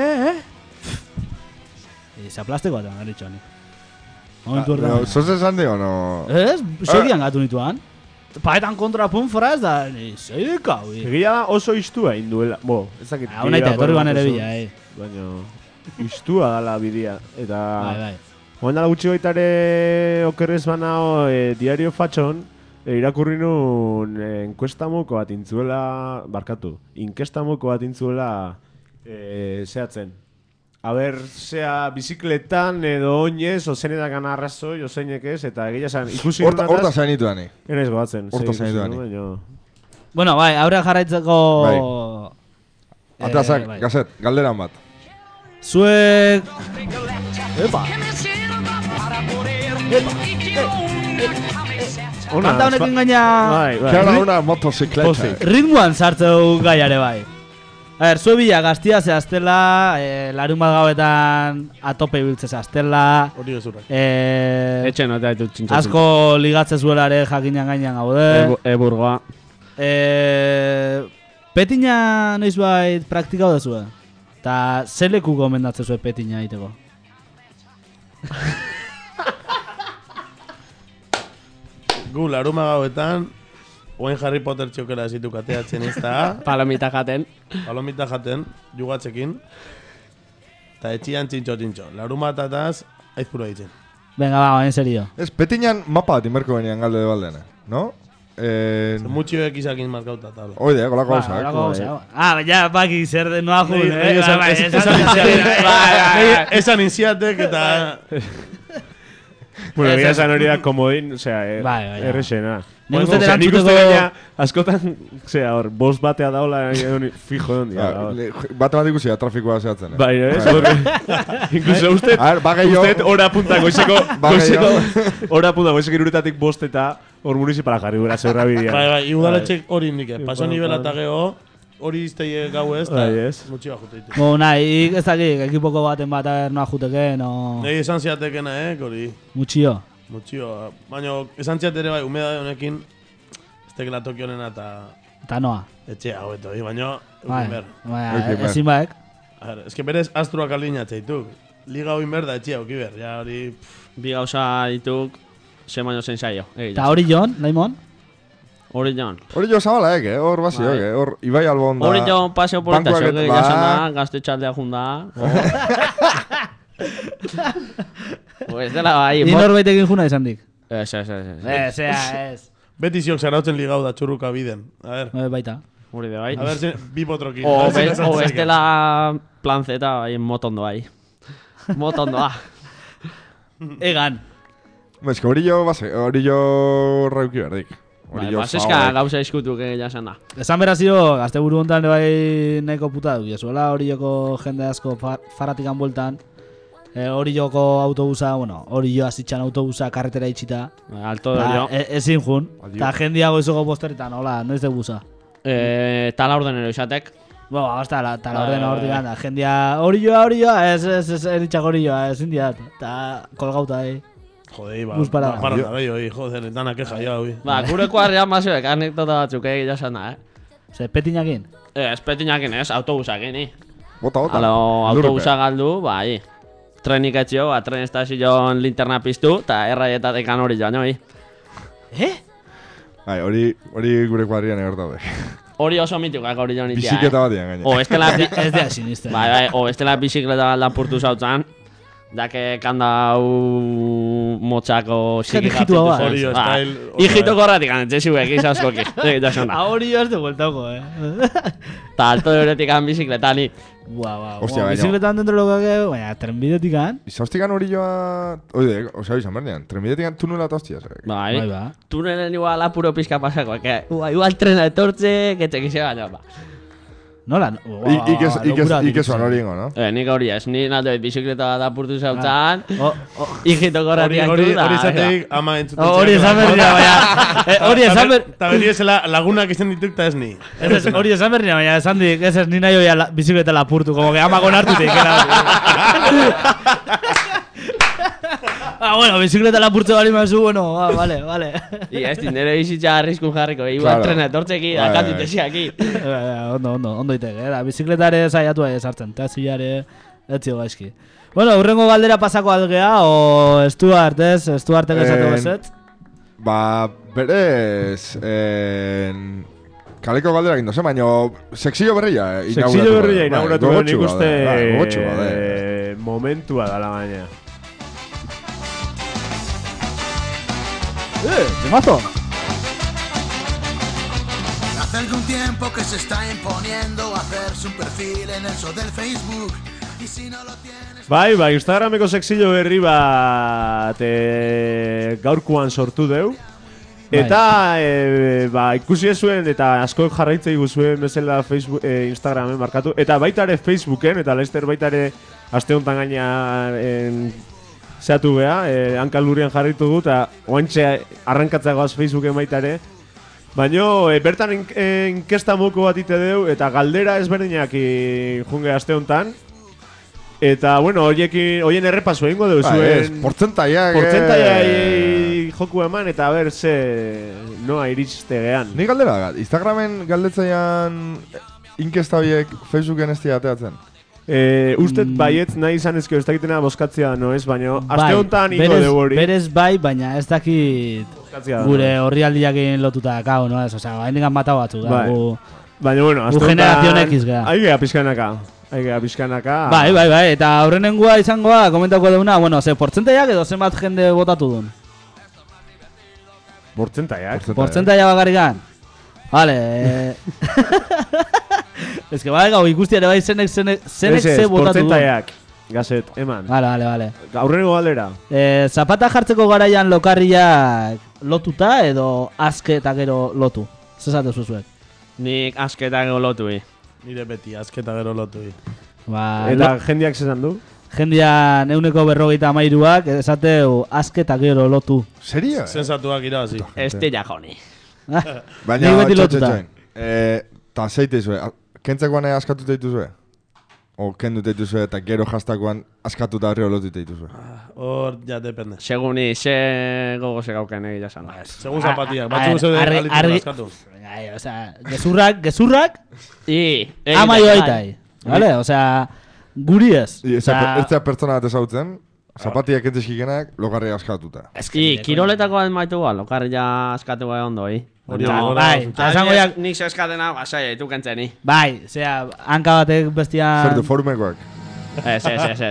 Zaplasteko eta gari txani. Momentu hortan. Zos esan dio, no? Ez, segian gatu nituan. Paetan kontra pun foraz da, zeidekau. Egia da oso istua induela. Bo, ezakit. Haunaita, etorri ban ere bila, Baina, istua dala bidea. Eta... Bai. Oendala gutxi baitare okerrez banao diario fatxon irakurri nun inkesta moko bat intzuela zehatzen. Aber, zea bizikletan edo oinez, ozenetan arrazoi, ozeinek ez, eta egia zan, ikusi nunataz... Horta zain dituani. Enez goatzen. Horta zain dituani. Bueno, bai, aurrean jarraitzeko... Atazak, Gazet, galderan bat. Zuek... Epa! Kanta honekin gaina... Kara una motocikleta. Ritmoan sartzeu gaiare bai. A ver, zue bila gaztia zehaztela, larun bat gauetan atope biltze zehaztela. Hori gezurak. Etxe notea ditut txintxotzen. Asko ligatze zuela ere jakinan gainean gaude. Eburgoa. Petina noiz bait praktikau dezue. Ta zeleku gomendatze zue petina egiteko. Gu laruma gauetan, oen Harry Potter txokera ezitu kateatzen ez da. Palomita jaten. Palomita jaten, jugatzekin. Eta etxian txintxo. Laruma tataz, aizpuro ditzen. Venga, ba, en serio. Ez, petinan mapa bat inberko benian galde de baldena, no? Mutxioek izakin markauta tabla. Oide, kolako gauza, ja, baki zer de noa jun, Esan inziatek eta... Bueno, egia esan hori da komodin, osea, errexena. Nik uste gaina, askotan, osea, hor, bost batea daola, fijo egon dira. Bate bat ikusi da trafikoa zehatzen. Bai, incluso usted hora punta goizeko iruretatik bost eta hor municipala jarri gura zerra bidea. Bai, udaletxek hori indike. Paso nivela eta geho, hori izteie gau ez, eta mutxioa jute ditu. Bo, nahi, ez dakik, ekipoko baten bat noa juteke, no... Nahi esan ziatekena, hori. Mutxio. Baina, esan ziat ere bai, humedade honekin, ez tekela Tokionena eta... Eta noa. Etxea, hobeto, baina... Ezin baek. Ez que berez astruak aldinatze dituk. Liga hoi merda etxea, okiber, ja hori... Bi gauza dituk, ze baino zen saio. Eta hori Jon, Laimon? Hori Jon. Hori jo zabala hor basio, hor Ibai Albon da... Hori Jon paseo polita xoke, jasana, gazte txaldea junda. Pues dela bai... Ni norbaitekin juna izan dik. Ez. Beti ziok zarautzen ligau da txurruka biden. A ver. Baita. Hori de bai. A ver, bi botrokin. O bestela plan Z, bai, motondo bai. Motondoa. Egan. Ez que hori jo rauki berdik. Baseska gauza eskutuk jasen da. Esan berazio, gazte buru hontan bai nahiko puta duk. Jesuela hori joko jende asko farratikan bueltan. Hori joko autobusa, bueno, hori jo azitxan autobusa karretera itxita. Alto jo. Ezin jun. Eta jendiago izoko posteretan, hola, noiz de busa. Tala ordenero izatek. Bueno, hasta tala ordena hori ganda. Jendia, hori joa, ez eritxak hori joa, ezin diat. Eta kolgauta, Jodei, para da behi, joder, dana keja ja, hoi. Gureko arrean mazioek, anekdota batzuk jasen da, Ze, petinakin? Espetinakin ez, autobusakin, ni. Bota. Autobusa galdu, bai. Trenik etxio, tren estazioan linterna piztu, eta erraietatik hori joan, oi. Bai, hori gure kuadrian egor daude. Hori oso mitikak hori joan itia, Bizikleta batian gaina. O, estela... Ez da sinisten. Bai, o, estela bizikleta bat lapurtu zautzan, dake kandau motxako Hijitu hau, Hijitu korratik anetxe ziuek, izazkoki. Hori ez du bueltauko, Ta alto de horretik bizikletani. Hostia, baina. Bizikletan dentro lokake, baina trenbidetik an. Izaustikan hori joa... Oide, osea, izan bernean. Trenbidetik tunela eta hostias. Bai, tunelen igual apuro pizka pasako, igual trena etortze, ketxek baina, ba. Nola? Ikesuan hori ingo, no? Nik hori ez, ni naldoet bizikleta bat apurtu zautzan, hijito korratiak du da. Hori zateik ama entzuten ziak. Hori esan berria, baina... Hori esan berria... Ta beri esela lagunak izan dituk ta ez ni. Hori esan berria, baina esan dik, ez ni nahi hoia bizikleta lapurtu, como que ama konartutik. Bueno, bizikleta lapurtze bali mazu, bueno, vale. I ez nire bizitza arriskun jarriko, igual trena etortzeki, akatutesiaki. Ondo iteke, bizikletare saiatu sartzen, eta zilare etzio gaizki. Bueno, urrengo galdera pasako algea, o Stuart, ez? Stuartek esatu bezet? Ba, berez... Kaleko galderak indozen, baina sekzio berria inauguratu nik uste momentua dala baina. ¡Temazo! Hace algún tiempo que se está imponiendo hacerse un perfil en eso del Facebook. Y si no lo tienes... Bai, Instagrameko sekzio berri bat gaurkoan sortu deu. Eta ikusi zuen eta asko jarraitzei guzuen bezala Facebook, Instagramen markatu. Eta baita ere Facebooken, eta laizter baita ere aste honetan gaina zehatu beha, hankal lurrian jarritu du, eta oantxe arrankatzagoaz Facebooken baita ere. Baina bertan inkesta moko bat ite deu, eta galdera ezberdinak junge aste honetan. Eta, bueno, horien errepasu egingo deu zuen... Portzentaiak... joku eman, eta ber, noa iriste gehan. Ni galdera, Instagramen galdetzaian inkesta horiek Facebooken ez ateatzen? Ustet baietz nahi izan ezkio ez dakitena boskatzea no ez, baina aste honetan ingo dugu hori. Berez bai, baina ez dakit gure horri aldiakin lotuta dakau, no ez? Osea, hain matau batzu da. Baina, bueno, aste honetan... Generazion X gara. Aigea pizkanaka. Bai, eta aurrenengua izangoa komentauko deuna, bueno, ze portzentaiak edo zenbat jende botatu duen? Portzentaiak bakarrikan? Vale, Ez que bai gau ikustiare bai zenek ze botatu duen. Portzentaiak, gazet, eman. Vale. Aurrenengo galdera. Zapata jartzeko garaian lokarriak lotuta edo aske eta gero lotu? Zezatu zuzuek? Nik aske eta gero lotu. Nire beti aske eta gero lotu. Eta jendiak zesan du? Jendian 153ak esateu aske eta gero lotu. Serio? Sensatuak irabazi. Estilla joni. Baina, txotxotxoen. Ta zeite izue, kentzakoan askatuta dituzue? O kendu dituzue eta gero jastakoan askatuta horri lotu dituzue? Hor, ja, depende. Seguni, ze gogo ze gauken egia zan. Segun zapatiak, batzu zeu alitzen askatu. Osea, gezurrak ama amaio aitai. Vale, osea, guri ez. Ez da pertsona bat ezautzen, zapatiak entzeskikenak lokarri askatuta. Kiroletako bat maitu ba, lokarri askatu bai ondo, Bai, eta esango jak... Nik zeskatena, basai, tu kentzeni. Bai, zera, hanka batek bestian... Zer du forumekoak? Ez.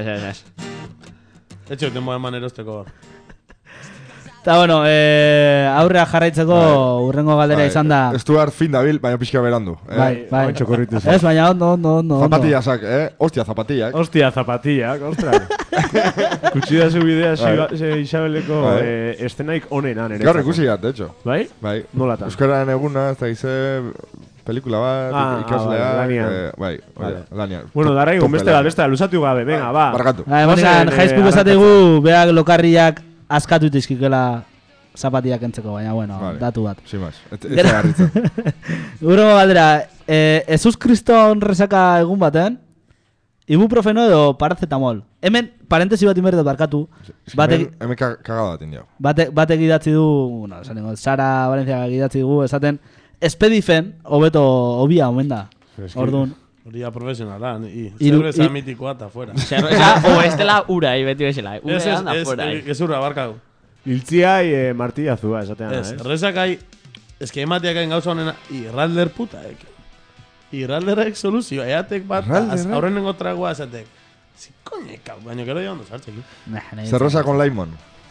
Etxo, tenbo eman erosteko hor. Eta bueno, aurrea jarraitzeko urrengo galdera izan da... Stuart fin dabil, baina pixka berandu. Bai. Ez, baina ondo. Zapatillasak, Ostia, zapatillak. Ostras. Kutsida zu bidea Isabeleko estenaik onenan ere. Gaur ikusi gat, de hecho. Bai? Bai. Nolatan? Euskararen eguna, ez da gize... Pelikula bat, ikaslea... Bai, lanian. Bueno, darraigun, beste lusatu gabe, venga, ba. Barkatu. Jaizpuk esategu, beak lokarriak askatu itizkikela zapatiak entzeko, baina, bueno, datu bat. Sin más, ez garritzen. Urrengo galdera, Jesus Kriston resaka egun baten, ibuprofeno edo paracetamol. Hemen, parentesi bat inberdet barkatu. Hemen kagada bat indio. Batek idatzi du, Sara Valencia idatzi dugu, esaten, espedifen, hobeto, obia, omen da. Orduan. Hori ya profesionala, Hiru- cerveza mitikoa eta fuera. Cerveza, o ez dela ura, beti bezala. Ura da fuera. Ez urra, barkau. Iltziai martillazua, esatean, Ez, rezakai, ez que emateak hain gauza honena, irralder putaek. Irralderek soluzio, eatek bat, aurrenengo tragoa esatek. Zikonek, baina gero ya ondo sartzeki. Cerveza con limon.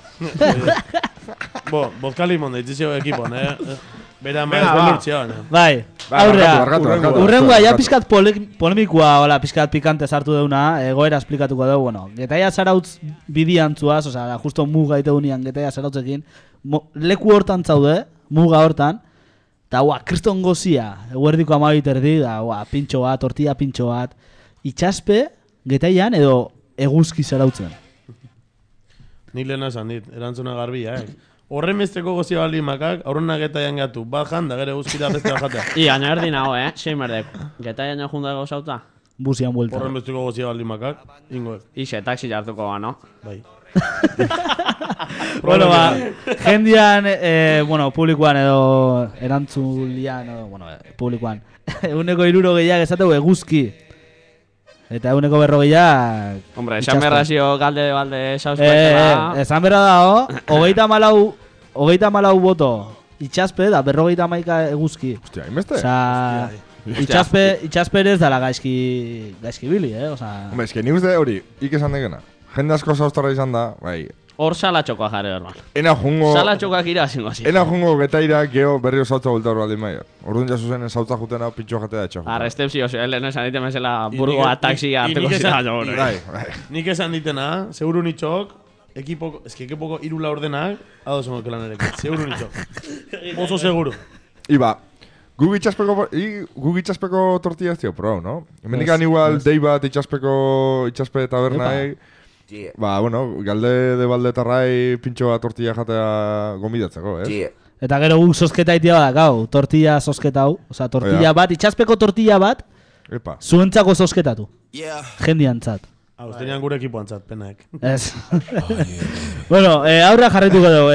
Vodka limon da itzizio ekipon, Bera maiz belurtzioan. Bai, aurrea. Urrengoa, ja pizkat polemikoa, hola, pizkat pikante sartu deuna, egoera esplikatuko dugu, bueno. Getaia Zarautz bidiantzuaz, osea, justo muga ite unian Getaia Zarautzekin, leku hortan zaude, muga hortan, eta kriston gozia, eguerdiko 12 erdi, da, pintxo bat, tortilla pintxo bat, itxaspe, Getaian edo eguzki Zarautzen. Nik lehena esan dit, erantzuna garbia, Horren besteko gozia baldin makak, aurrena Getaian gatu, bat janda, gero guzkita beste bajatea. Aina erdi nago, Seimerdek. Getaian junda gozauta? Buzian buelta. Horren besteko gozia baldin makak, ingoek. Ixe, taxi jartuko ba, no? Bai. Bueno, jendian, publikoan edo erantzulian, publikoan. 160 esateu eguzki. Eta 140. Hombre, esan berrazio galde balde sauzpatzela. Esan berra dao, 34 boto itxaspe da 51 eguzki. Hostia, hainbeste? Osa, itxaspe ere ez dala gaizki bili, Osa... Hombre, eski nik uste hori, esan degena. Jende asko zauztarra izan da, bai. Hor salatxokoa jare horban. Ena jungo... Salatxokoak irazingo zi. Ena jungo Getaira geho berrio zautza bulta hor baldin maia. Orduan jasu zen zautza juten hau pintxo jatea etxo. Arrestepzio, lehen esan diten bezala burgoa taxia harteko zira. Nik esan ditena, seguru nitxok, ekipoko 3 laurdenak, adosongo kelan ereko. Seguru nitxok. Oso seguru. Iba, guk itxaspeko tortilla ez tio pro, no? Hemendikan igual dei bat itxaspe tabernaek. Ba, galde de baldetarrai pintxo bat tortilla jatea gombidatzeko, Eta gero guk sosketa itia badakau, tortilla sosketa hau. Osa, tortilla bat, itxaspeko tortilla bat, zuentzako sosketatu. Jendiantzat. Tenían gure ekipoantzat, penaek. Ez. Bueno, aurra jarretuko dugu.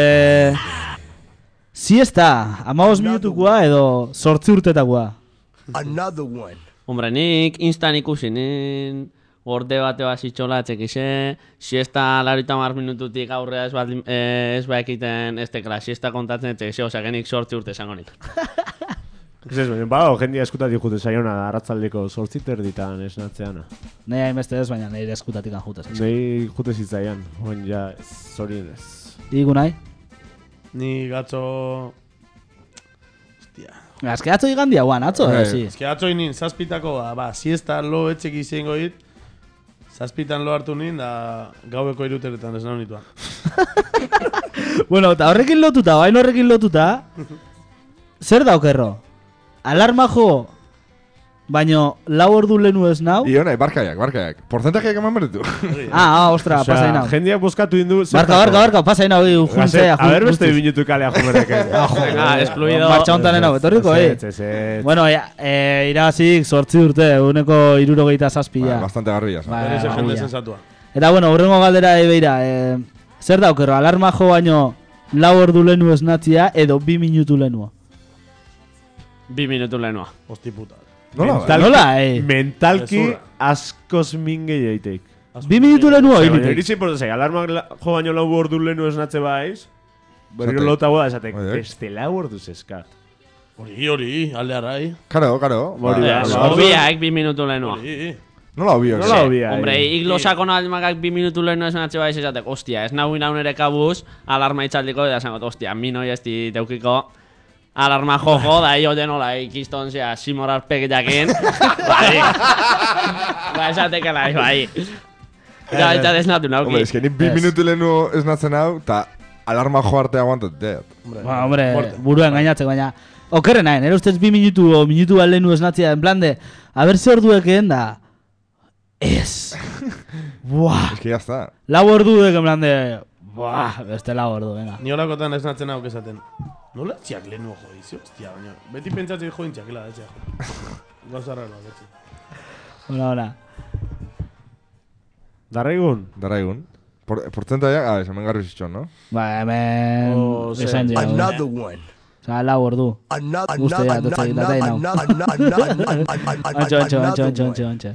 Siesta, 15 minutukoa edo 8 urtetakoa. Another one. Hombre, nik instan ikusi, nik orde bate bat zitxola etxekize, siesta 30 minututik aurrea ez ba ekiten ez tekla, siesta kontatzen etxekize, osea, genik 8 urte esango nik. Ez, jendia eskutatik jute zaiona, arratzaldeko 8 erditan esnatzeana. Nei hainbeste ez, baina nire eskutatik jute zaiz. Nei jute zitzaian, oen ja, zorien ez. Igu nahi? Ni gatzo... Hostia. Ez que atzo igandia guan, atzo, sí. Ez que atzo inin, zazpitako, siesta lo etxek izango dit, zazpitan lo hartu nin, da gaueko 3 uteretan ez nahu nituan. Bueno, eta horrekin lotuta, bain horrekin lotuta, zer daukerro? Alarma jo, baino 4 ordu lehenu ez nau? Iona, barkaiak. Porcentajeak eman berditu. Ostra, pasai nau. Jendiak buskatu indu... Barka, pasai nau, juntzea. A ver, beste minutu kalea jumerek. Excluido. Marcha hontan enau, betorriko, Bueno, irabazik 8 urte, 167. Bastante garrillas. Ese jende sensatua. Eta, bueno, urrengo galdera beira, zer daukerro, alarma jo baino 4 ordu lehenu esnatzia edo 2 minutu lehenua? 2 minutu lehenua. Hosti puta. Nola, Mentalki askoz minge jaitek. 2 minutu lehenua horitek. Eri importazai, alarmak jo baino 4 ordu lehenu esnatze baiz, berriro lotagoa esatek, beste 4 ordu zeskat. Hori, alde arrai. Karo. Obiak 2 minutu lehenua. Nola obio? Hombre, iglosako nalmakak 2 minutu lehenu esnatze baiz esatek, ostia, ez nahu nere kabuz, alarma itxaldiko, eta esangot, ostia, minoi ez di teukiko, alarma jojo, da hio denola ikiston, zea, simorar pegeteakin, bai, esatekela, bai. Ja desnatu nauki. Hombre, ez que ni 2 minutu lehenu esnatzen hau, eta alarma jo arte aguantat deat. Hombre, buruan gainatzeko, baina okerren nahen, ustez 2 minutu o minutu lehenu esnatzea, en plan de, a ver ze orduekeen da, ez. Buah. Es que ya está. 4 orduek, en plan de, buah, beste 4 ordu, venga. Ni holakotan esnatzen hau esaten. Nola txiak lehenu jodizi, hostia, baina. Beti pentsatzen join txakela, etxea. Gauza raro, etxea. Hola. Darraigun. Porcentaia, hemen garri zitxon, no? Ba, hemen... Another one. Osa, lau ordu. Uste ja, dutze egitatea inau. Ontxe.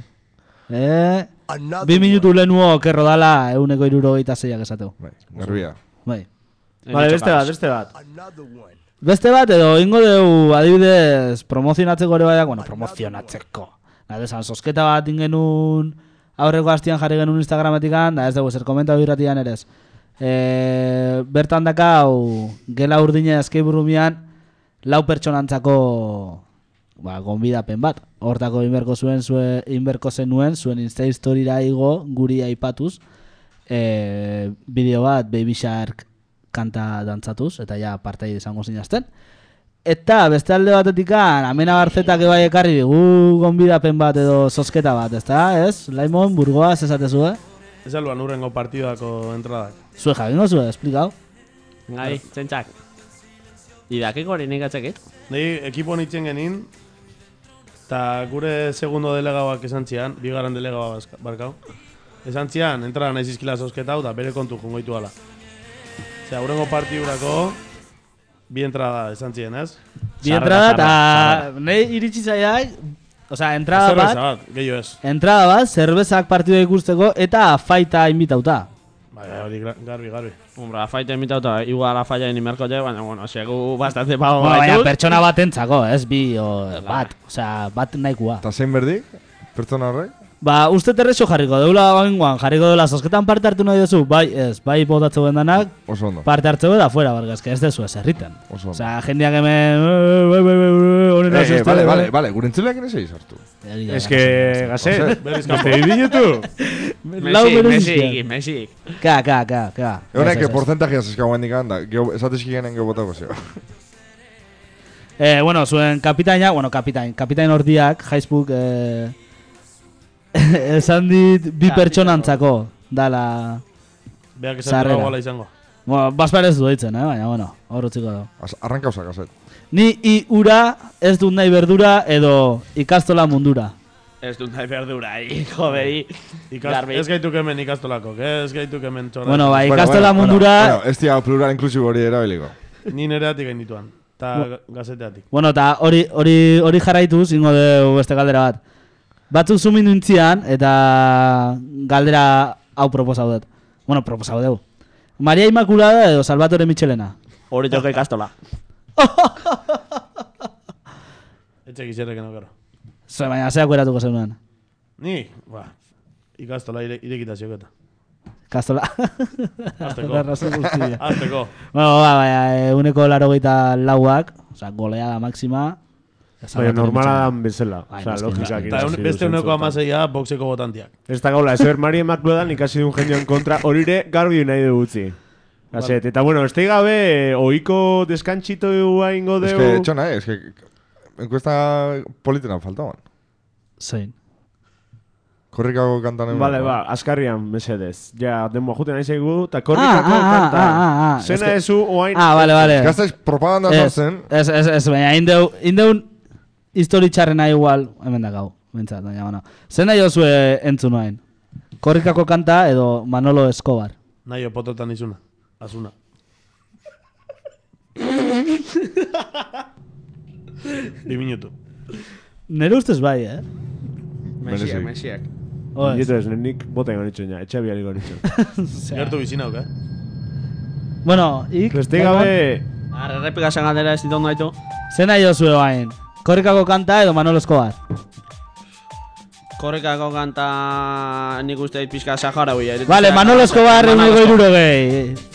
2 minutu lehenuo kerro dala 166 esateu. Garbia. Bai. Vale, beste bat. Beste bat edo ingo deu adibidez promozionatzeko ere baiak, bueno, promozionatzeko. Nada, esan, sosketa bat ingenun aurreko hastian jarri genuen Instagrametikan, da ez dugu zer komentatu irratian ere ez. Bertan dakau gela urdine escape roomian 4 pertsonantzako gonbidapen bat. Hortako inberko zenuen zuen Insta Storyra igo guri aipatuz bideo bat Baby Shark kanta dantzatuz, eta ja partai izango zinazten. Eta beste alde batetikan, Amena Barzetak ebai ekarri digu gonbidapen bat edo sosketa bat, ez? Laimon, Burgoaz esatezu, Ez aluan urrengo partidako entradak. Zue jakingo zue, esplikau. Gai, txentxak. Idakiko hori nik atzekit? Nei, ekipo nitzen genin, eta gure segundo delegauak esan txian, bigarren delegauak barkau. Esan txian, entrada nahiz izkila sosketau, da bere kontu jungoitu ala. Osea, urrengo partidurako, bi entrada esan txien, ez? Bi entrada, eta nahi iritsi zaiak, osea, entrada bat, gehiago ez. Entrada bat, zerbezak partidua ikusteko, eta faita inbitauta. Bai, hori garbi. Hombre, faita inbitauta, igual a faia inimerko je, baina, bueno, segu bastante pago baitut. Pertsona bat entzako, ez bi, bat, osea, bat nahikua. Eta zein berdik, pertsona horrek? Ba, uste terrexo jarriko deula bainguan, jarriko deula sosketan parte hartu nahi duzu, bai, ez, bai botatzeko bendanak, oso ondo. Parte hartzeko da fuera, bargazke, ez dezu ez erriten. Oso ondo. Osea, jendeak hemen, Vale, gure entzuleak ere zeiz hartu. Ez que, gazet, beste didinetu. Mesik. Ka. Eunek, porcentajeaz eskago hendikan, da, esatezki genen gebotako zeo. Bueno, zuen kapitaina, kapitain ordiak, Facebook, esan dit bi pertsonantzako dala beak esan dira gola izango. Bueno, basper ez du ditzen, baina, bueno, hor utziko da. Arranka usak, azet. Ni ura ez dut nahi berdura edo ikastola mundura. Ez dut nahi berdura, jodei. Ez gaituk hemen ikastolako, ez gaituk hemen txorra. Bueno, ba, ikastola mundura... Bueno, ez dia plural inklusibo hori erabiliko. Ni nereatik hain dituan, eta gazeteatik. Bueno, eta hori jarraituz, ingo dugu beste galdera bat. Batzuk zumin nuntzian, eta galdera hau proposau dut. Bueno, proposau dugu. Maria Immaculada edo Salvatore Michelena? Hori joke ikastola. Etxek izerreken okero. Zue, baina zeako eratuko zenuen. Ni, ikastola irekitaziok eta. Ikastola. Azteko. Bueno, uneko 84ak, oza, goleada máxima. Baina normala dan bezala. Logikak. Eta beste uneko amaseia boxeko botantiak. Ez da gaula, ezer Maria Immaculada ikasi duen jenioen kontra, horire garbi nahi dugutzi. Gazet, eta bueno, ez gabe, oiko deskantxito ingo deu... Ez que, txona, ez que... Enkuesta politena faltaban. Zein. Korrikako kantanen... Vale, askarrian, mesedez. Ja, denboa juten nahi zeigu, eta korrikako kanta. Zena ezu, oain... Vale. Gaztaiz propaganda zartzen. Ez, baina, indeun histori txarrena igual, hemen dakau, bentsat, baina, bueno. Zena jozue entzun noain? Korrikako kanta edo Manolo Escobar? Nahi opototan izuna. Azuna. Bi minutu. Nere ustez bai, Mesiak. Dietu ez, nik bota ingo nitzen ja, etxe bialiko nitzen. Gertu bizinauk, Bueno, beste gabe... Errepika zen galdera ez ditu ondo. Zena jozue bain? Korrikako kanta edo Manolo Escobar? Korrikako kanta nik uste dit pixka Sahara huia. Vale, Manolo Escobar 160.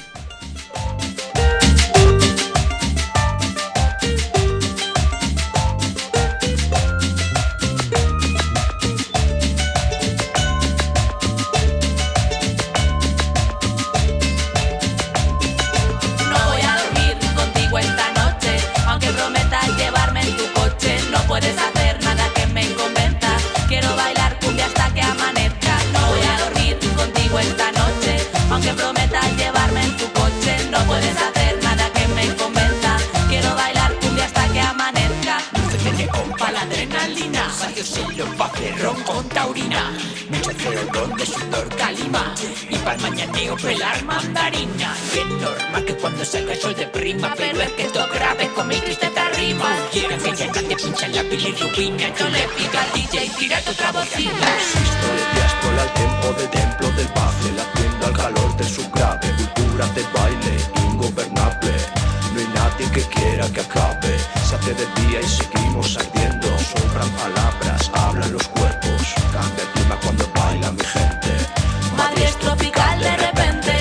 Con taurina, mucho CO2 de sudor calima y pa'l mañaneo pelar mandarina. Y es normal que cuando salga el sol de prima, pero es que esto grave come me triste te rimas. Quieren que llegue te pinchan la bilirrubina. No le pica al DJ, tira tu otra bocina. Sistole diástole al tempo del templo del baile, latiendo al calor de su grave cultura de baile ingobernable. No hay nadie que quiera que acabe. Se hace de día y seguimos ardiendo. Sobran palabras, hablan los cuerpos. Cambia el clima cuando baila mi gente. Madrid es tropical de repente.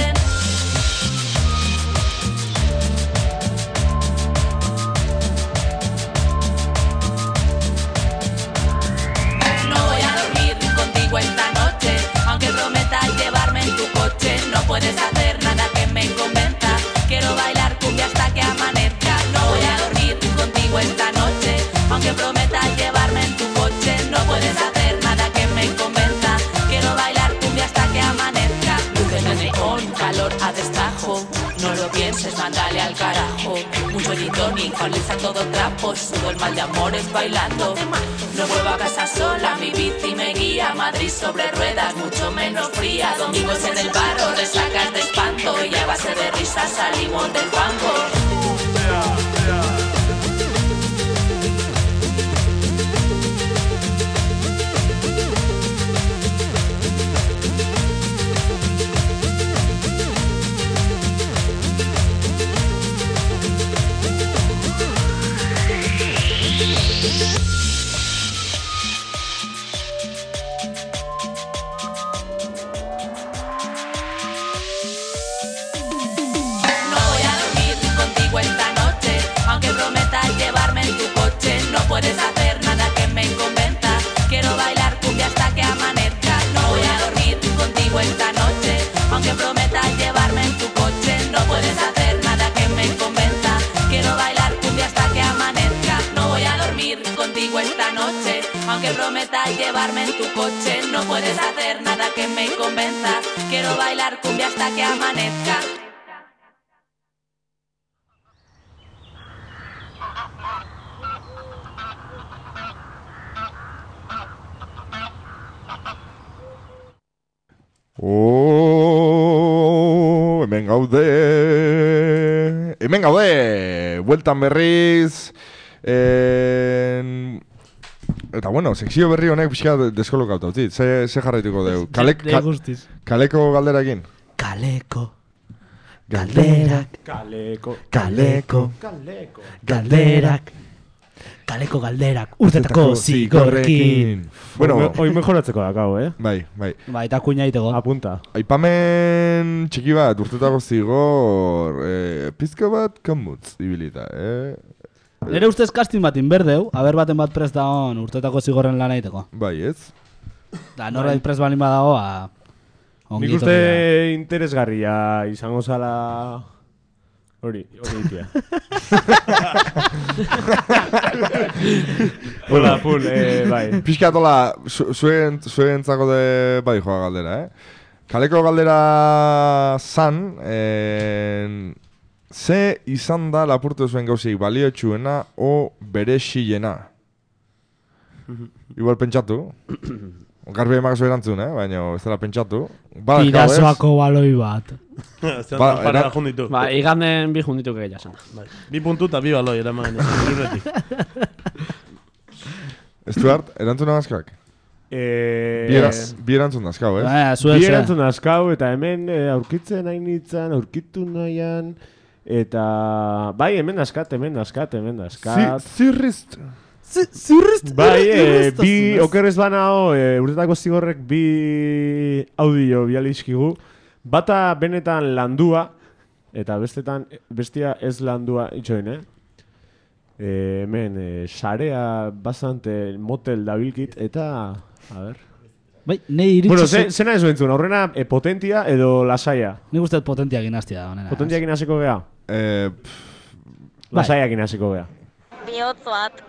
No voy a dormir contigo esta noche, aunque prometas llevarme en tu coche. No puedes hacer nada que me convenza. Quiero bailar cumbia hasta que amanezca. No voy a dormir contigo esta noche, aunque prometas llevarme en tu coche. No puedes hacer nada que me convenza. Quiero bailar cumbia hasta que amanezca. Luces de neón, calor a destajo. No lo pienses, mándale al carajo. Mucho gin tonic, a todo trapo. Sudo el mal de amores bailando. No vuelvo a casa sola, mi bici me guía. Madrid sobre ruedas, mucho menos fría. Domingos en el barro, resacas de espanto. Y a base de risas salimos del banco. Puedes hacer nada que me convenza. Quiero bailar cumbia hasta que amanezca. No voy a dormir contigo esta noche, aunque prometas llevarme en tu coche. No puedes hacer nada que me convenza. Quiero bailar cumbia hasta que amanezca. No voy a dormir contigo esta noche, aunque prometas llevarme en tu coche. No puedes hacer nada que me convenza. Quiero bailar cumbia hasta que amanezca. Hemen gaude, bueltan berriz. Eta bueno, sekzio berri honek pixka deskolokauta utzit. Ze jarraituko deu? Kaleko galderakin? Kaleko galderak. Kaleko galderak. Kaleko galderak urtetako zigorrekin. Bueno, hoy mejoratzeko dakau, Bai. Bai, eta kuina iteko. Apunta. Aipamen txiki bat urtetako zigor, pizka bat kamutz ibilita, Nere ustez casting batin berdeu, aber baten bat prest dagoen urtetako zigorren lana egiteko. Bai, ez? Da, norbait prest balin badago, nik uste interesgarria izango zala... Hori itia. Hola, pul, bai. Pixka atola, zuentzako de bai joa galdera, Kaleko galdera zan, ze izan da lapurtu zuen gauzik baliotxuena o berexilena? Igual pentsatu. Garbi emakazu erantzun, baina ez dela pentsatu. Tirazoako baloi bat. Ba, iganden bi junditu que jasan. Bi puntu eta bi baloi, eraman gaine. Stuart, erantzun agazkak? Bi erantzun dazkau, Bi erantzun dazkau, eta hemen aurkitzen nahi nintzen, aurkitu nahian, eta... Bai, hemen dazkat. Zirrizt. Bai, bi okerrez banao, urtetako zigorrek bi audio bializkigu. Bata benetan landua, eta bestia ez landua itxoin, Hemen, sarea bastante motel dabilkit, eta... A ver... Bai, nahi iritsi... Bueno, zena ez bentzun, aurrena potentia edo lasaia? Nik uste potentiak inaztia da, onena. Potentiak inaziko gea? Lasaiak inaziko gea. Bihotz bat.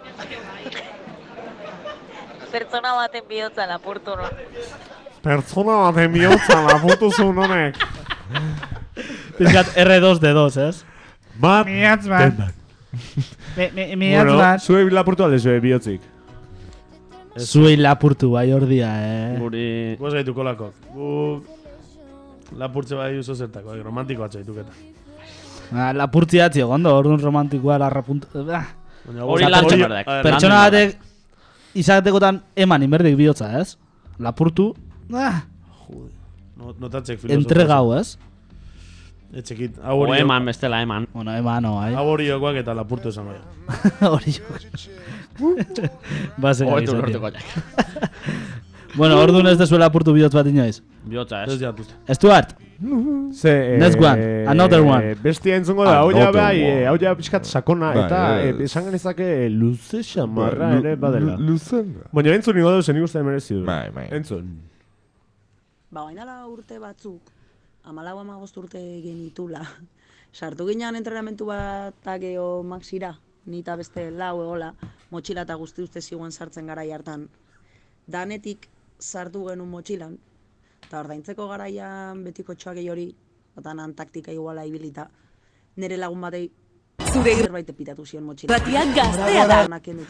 Pertsona baten bihotza lapurtu nuen. Pertsona baten bihotza lapurtu zuen honek. Pizkat R2D2, ez? Miatz bat. Miatz bat. Zuei lapurtu alde zue bihotzik. Zuei lapurtu bai ordia, Guri... Guaz gaitu kolako. Gu... Lapurtze bai oso zertako, romantiko atxaituketa. Lapurtzia atzio, gondo, orduan romantikoa larra puntu... Hori lantzen berdek. Pertsona batek izatekotan eman inberdik bihotza, ez? Lapurtu... Notatzek filosofo. Entregau, ez? Etxekit. O eman bestela eman. Bueno, eman, bai. Hau hori jokoak eta lapurtu esan bai. Hori jokoak. Base Hoetu lortuko jak. Bueno, orduan ez dezuela lapurtu bihotz bat inoiz. Bihotza, ez? Stuart. Next one, another one. Bestia entzungo da, hau ja bai, hau ja pixkat sakona, eta esan genezake luze xamarra ere badela. Luzenga. Baina entzun nigo duzen nik uste merezi du. Bai. Entzun. Ba, gainala urte batzuk, 14-15 urte genitula, sartu ginean entrenamentu batak eo Maxira, nita beste lau egola, motxila eta guzti uste ziguen sartzen garai hartan. Danetik sartu genuen motxilan, eta ordaintzeko garaian betiko txoak hori, batanan taktika iguala ibilita, nire lagun batei zerbait epitatu zion motxila. Batiak gaztea da.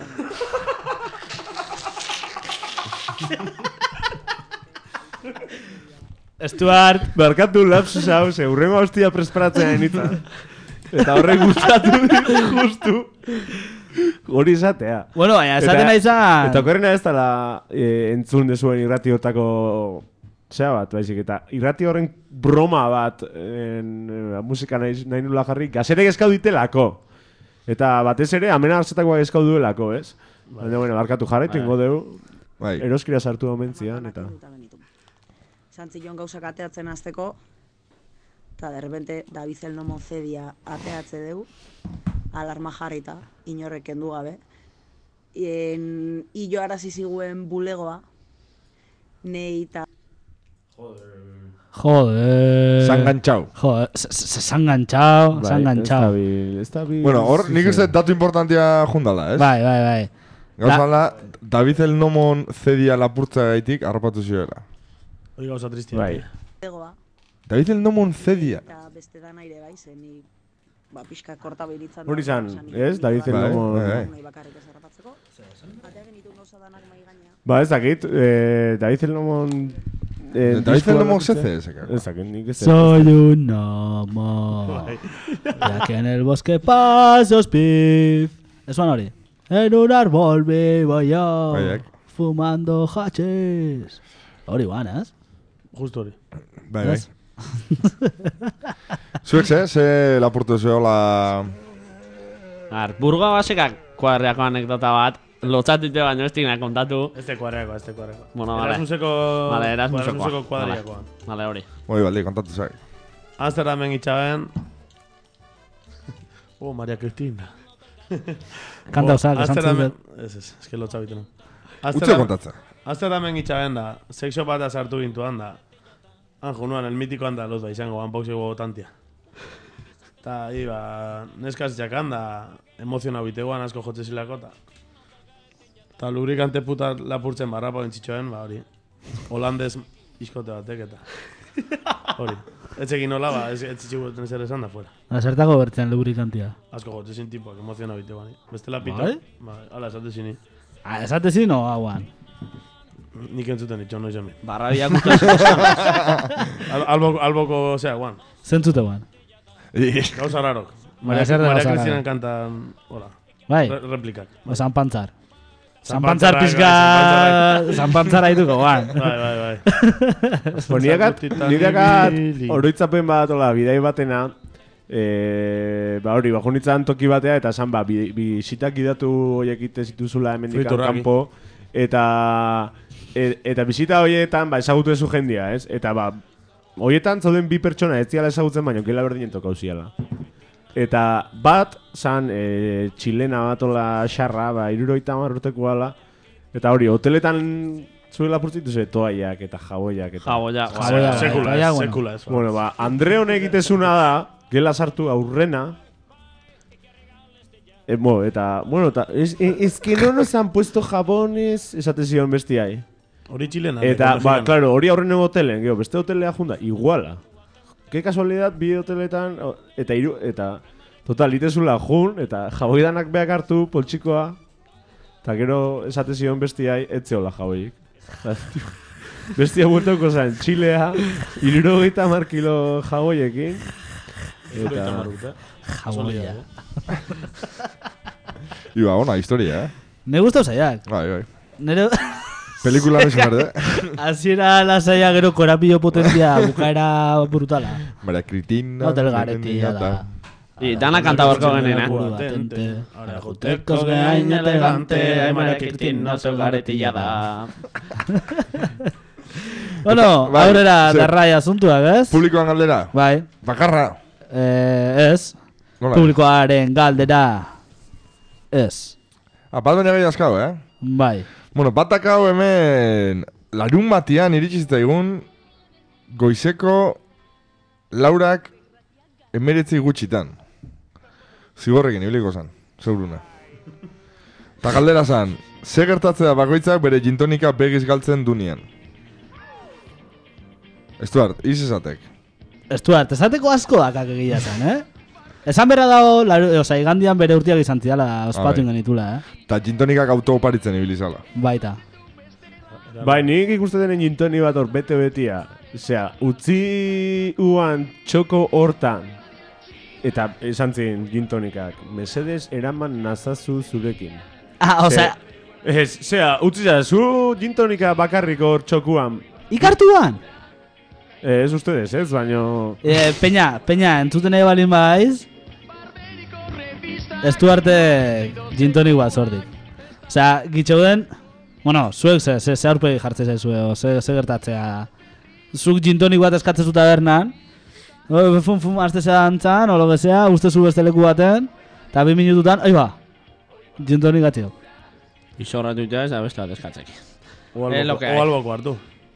Stuart. Barkatu lapsus hau, urrengo hostia presparatzen nita. Eta horrek gustatu justu. Hori izatea. Bueno, baina esaten nahi izan... Eta okerrena ez dela entzun dezuen irratiotako zea bat, baizik. Eta irrati horren broma bat musika nahi nula jarri, gazerek eskau ditelako. Eta batez ere, amena hartzetakoak eskau duelako, ez? Baina, bueno, barkatu jarraitu ingo dugu. Eroskira sartu domentzian, eta... Zantzion gauzak ateatzen azteko, eta derrepente Davizel Nomo Zedia ateatze dugu, alarma jarrita, inorrek kendu gabe. Ilo arazi ziguen bulegoa, nei eta... Joder. Sangantzau. Joder, sangantzau. Bueno, hor nik uste datu importantia jundala, ez? Bai. Gauzala, Davizel Nomon Zedia lapurtza gaitik harrapatu zioela. Hori gauza tristia. Bai. Davizel Nomon Zedia. Eta beste da nahi bai, zen ni pixka korta behiritzen. Hori zan, ez? Davizel Nomon... Ba, ez dakit, Davizel Nomon... Davizel Nomon Zeze, ez dakit, nik ez... Soy un gnomo, ya que en el bosque pasos pif. Ez ban hori. En un árbol vivo yo, fumando hachís. Hori guan, ez? Justo hori. Bai. Zuek ze lapurtu zeola... Burgo basekak kuadriako anekdota bat, lotzatute baino ez tigna kontatu. Este kuadriako. Bueno, vale. Erasmuseko kuadriakoa. Vale, hori. Hori baldi, kontatu zai. Amsterdamen itxaben... Maria Cristina. Kanta osak, esan zuten. Ez, que lotzabiten. Utxe kontatzen. Amsterdamen itxaben da, sexo bat sartu gintuan da. Junuan, el mitiko handa lotu izango, pauseko tantia. Eta, neskaz txakan da, emoziona biteguan asko jotze zilakota. Eta lubrikante puta lapurtzen barrapa bentsitxoen, hori. Holandez iskote batek eta. Hori. Etxekin nola, etxitxiko zer esan da fuera. Zertako bertzen lubrikantia? Asko jotze zin tipuak, emoziona biteguan. Bestela pita, ala esate zini. Esate zin o hauan? Nik entzuten itxo, noiz hemen. Barrabiak guztaz. Alboko, osea, guan. Zentzute guan? Gauza rarok. Maria Cristina kantan, hola. Bai? Replikak. San Pantzar. San Pantzar pizka... San Pantzar haituko guan. Bai. Nireakat oroitzapen bat, hola, bidai batena, hori, bajonitzan toki batea, eta esan, bisitak idatu horiek ite zituzula hemendikan kanpo, eta bisita horietan, ezagutu ezu jendia, ez? Eta, horietan zauden bi pertsona ez ziala ezagutzen, baina gela berdinen tokau ziala. Eta bat, zan, txilena bat ola xarra, 70 urteko gala, eta hori, hoteletan zuela purtzitu ze toaiak eta jaboiak. Sekula ez. Bueno, Andre honek egitezuna da, gela sartu aurrena, eta, es que no nos han puesto jabones, esate zion bestiai. Hori txilena. Eta, claro, hori aurrenen hotelen, beste hotelea junda, iguala. Ke kasualidad, bi hoteletan, eta, total, itezula jun, eta jaboidanak behak hartu, poltsikoa, eta gero esate zion bestiai, etzeola jaboik. Bestia bueltoko zen, Txilea, 70 kilo jaboiekin, Jaboia. Iba, ona historia, Me gusta usaiak. Bai. Nero... Pelikula nesan berde. Hasiera lasaia gero korapillo potentia bukaera brutala. Maria Cristina. Hotel Garetia da. Y dana kanta barko genien, Ahora jutecos gain elegante, ai Maria Cristina Hotel Garetia da. Bueno, aurrera darrai asuntuak, ez? Publikoan galdera? Bai. Bakarra? Ez. Nola? Publikoaren galdera ez. Bat baina gehi askau, Bai. Bueno, batak hau hemen larun batian iritsi zitzaigun goizeko laurak 19 gutxitan. Zigorrekin ibiliko zan, zeuruna. Ta galdera zan, ze gertatzea bakoitzak bere gintonika begiz galtzen dunean. Estuart, izatek. Estuart, esateko asko dakak egia zan, Esan berra dago, igandian bere urtiak izan ziala, ospatu genitula, Ta gintonikak auto oparitzen ibilizala. Baita. Bai, nik ikuste denen gintoni bat hor bete-betia. Osea, utzi uan txoko hortan. Eta esan zin gintonikak, mesedes eraman nazazu zurekin. Osea... Osea, utzi zu gintonika bakarrik hor txokuan. Ikartuan? Ez ustedes, ez, baino... Peña, entzuten ere balin baiz... Estuarte gintonik bat zordik. Osea, gitxeuden... Bueno, zuek ze aurpegi jartzen zaizue, ze gertatzea... Zuk gintonik bat eskatzen zuta bernan... Fum, aztezea dantzan, o lo que sea, ustezu beste leku baten... Eta 2 minututan, aiba! Gintonik atio. Izorratu ez da beste bat eskatzek. O alboko hartu.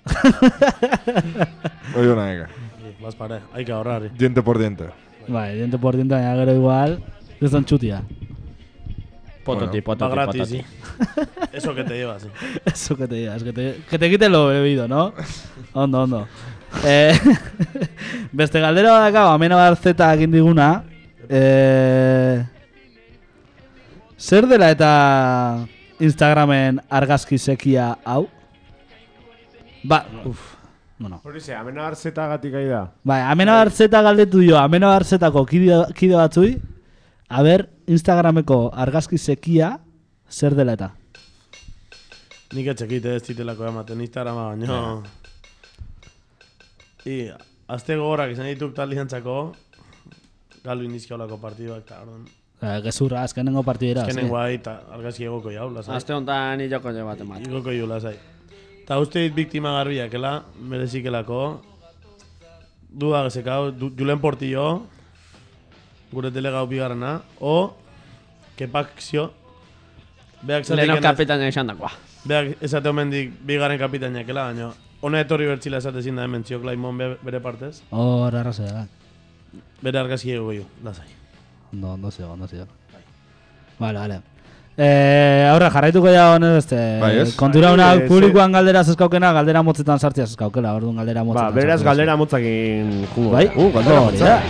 Oye, una ega. Vas pare, hay que ahorrar. Diente por diente. Bai, diente por diente, baina gero igual... Ez dan txutia. Pototi. Sí. Eso que te llevas, sí. Eso que te llevas, que te quite lo bebido, ¿no? Ondo. Beste galdera badakau, amena barzeta egin diguna. Zer dela eta Instagramen argazki sekia hau? Bueno. Hori ze, amena barzeta gatik gai da. Bai, amena barzeta galdetu dio, amena barzetako kide batzui. A ber, Instagrameko argazki sekia zer dela eta? Nik etxekite ez zitelako ematen Instagrama baino. Azte gogorak izan dituk taliantzako galu indizkia olako partiduak eta orduan. Gezurra, azkenengo partidera. Azkenengo bai, eta argazki egoko jau, lasai. Azte honetan hiloko jo bat emat. Igoko ju, lasai. Eta uste dit biktima garbiakela, merezikelako. Duda gezekau, Julen Portillo, gure delegau bigarrena, o Kepak Xio. Leheno kapitaina izan dakoa. Beak esate omendik bigarren kapitainak,ela, baina hona etorri bertzila esate zin da hemen Txio Klaimon bere partez. Hor, arrazea. Bere argazki egoko jo, lasai. Ondo zio. Vale. Aurra, jarraituko ja honez, kontura honak publikoan galdera zezkaukena, galdera motzetan sartzea zezkaukela, orduan galdera motzetan. Beraz galdera motzakin jugo. Bai? Galdera motzak.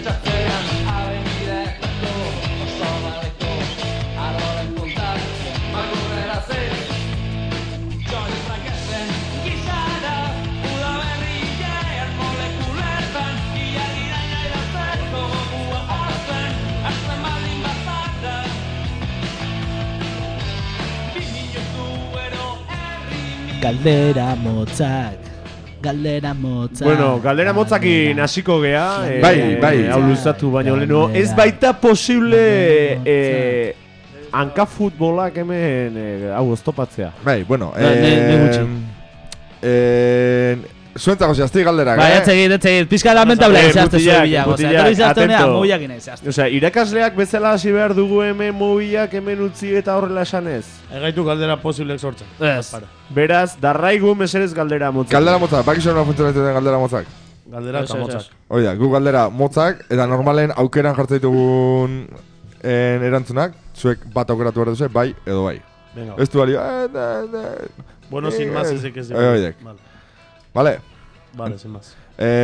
Galdera motzak. Bueno, galdera motzakin hasiko gea. Bai. Hau luzatu baino leno. Ez baita posible hanka futbolak hemen hau oztopatzea. Bai, bueno. Zuentzako zehazti galderak, Bai, etzegit. Pizka lamentable zehazte zuen bilak. Osea, irakasleak bezala hasi behar dugu hemen mobilak hemen utzi eta horrela esanez. Egaitu galdera posiblek sortzen. Beraz, darraigu meserez galdera motzak. Galdera motzak, baki zoena funtzionatzen den galdera motzak? Galdera eta motzak. Oida, gu galdera motzak, eta normalen aukeran jartzen ditugun erantzunak, zuek bat aukeratu behar duzu, bai edo bai. Ez du balio, bueno, sin más, ezek ez dugu. Vale. Vale, sin más.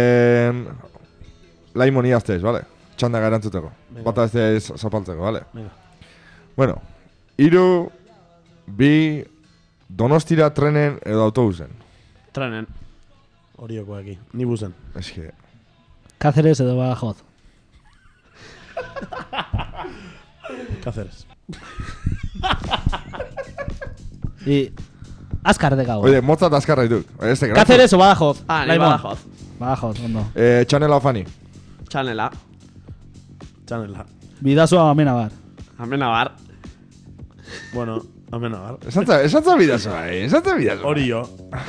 Laimon iaztez, vale? Txandaga erantzuteko. Bata ez zapaltzeko, vale? Bueno, 3, 2, Donostira trenen edo autobusen? Trenen. Horioko aquí, ni busen. Eske... Cáceres edo Badajoz? Cáceres. Y azkar dekago. Oye, Mozart azkarra ditu. Cáceres o Badajoz? Ah, ni Laimon. Badajoz. Badajoz, ondo. Chanela o Fani? Chanela. Chanela. Bidazua Amenabar. Amenabar. Bueno, Amenabar. Esantza bidazoa, esantza bidazoa. Hori jo.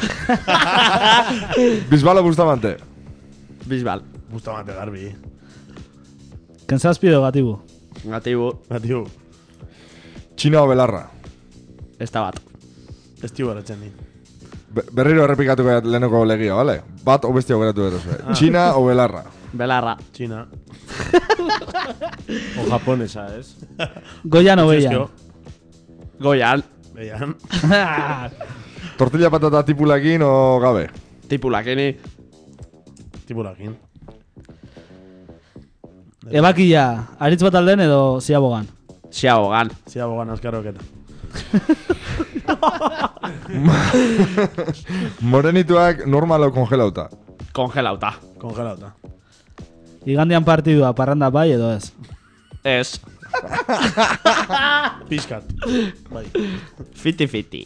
Bisbal o Bustamante? Bisbal. Bustamante garbi. Kenzazpi edo Gatibu? Gatibu. Txina o Belarra? Ez da bat. Ez tiu beratzen ni. Berriro errepikatuko lehenoko legio, bale? Bat o bestia geratu berozue. Txina o Belarra? Belarra. Txina. O japonesa, ez? Goian o Beian? Goian. Beian. Tortilla patata tipulakin o gabe? Tipulakini. Tipulakin. Ebakia, aritz bat alden edo ziabogan? Ziabogan. Ziabogan azkaroketa. Morenituak normal o kongelauta? Kongelauta. Kongelauta. Igandian partidua parranda bai edo ez? Ez. Piskat. Bai. Fiti.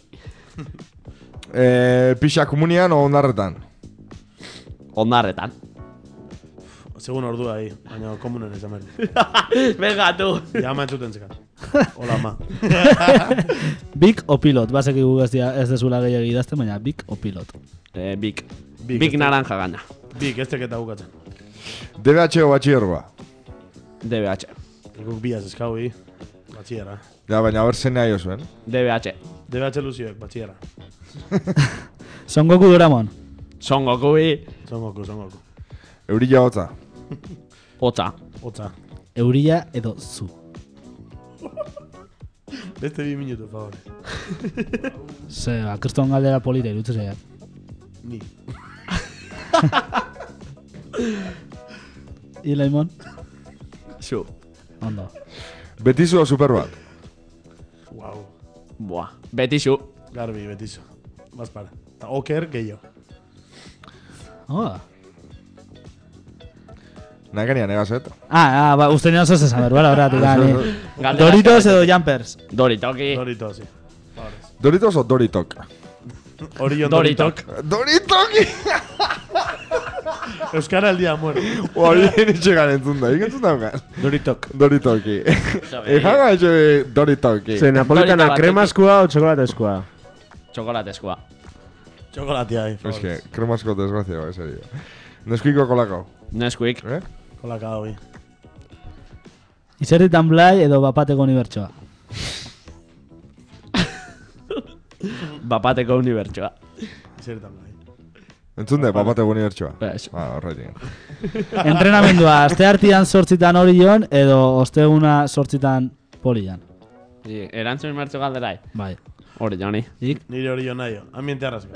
Pixa komunian o ondarretan? Ondarretan. Segun ordua ahí, baina komunen ez amer. Venga, tu. Ja ma entzuten zekan. Hola, ma. Big o pilot? Basek igu ez dezula gehiagi idazten, baina big o pilot? Big. Big naranja gaina. Big, ez teketa bukatzen. DBH o batxierroa? DBH. Guk biaz eskaui, batxiera. Ja, baina ber zen nahi osuen. DBH. DBH luzioek, batxiera. Son Goku Doraemon? Son Goku bi. Son Goku. Eurilla hotza? Hotza. Eurilla edo zu? Beste 2 minutu, favore. Ze, kriston galdera polita irutze zeiak. Ni. I Laimon? Zu. Ondo. Betizu o Superbat? Wow. Buah. Betizu. Garbi, betizu. Bazpara. Ta oker gehiago. Naikanian egazet. Ba, uste nion zoz esan berbara, horretik gani. Doritos edo Jumpers? Doritoki. Doritos, sí. Doritos o Doritok? Orion Doritok. Doritoki! Euskara aldia muero. Hori nitxegan entzun da, ikentzun daukan. Doritoki. Ejaga etxe Doritoki. Ze, napolitana kremaskua o txokolateskua? Txokolateskua. Txokolatia, Es que, kremasko desgrazia, en serio. Neskuiko kolakao? Nesquik. Kolakao, bi. Izerritan Blai edo Bapateko Unibertsoa? Bapateko Unibertsoa. Izerritan Blai. Entzun de, Bapateko Unibertsoa? Ez. Horretik. Entrenamendua, aste hartian 8 Orion edo osteguna 8 Polian? Erantzun mertzo galderai. Bai. Hori, Joni. Nire hori jo nahi. Ambiente arrazko.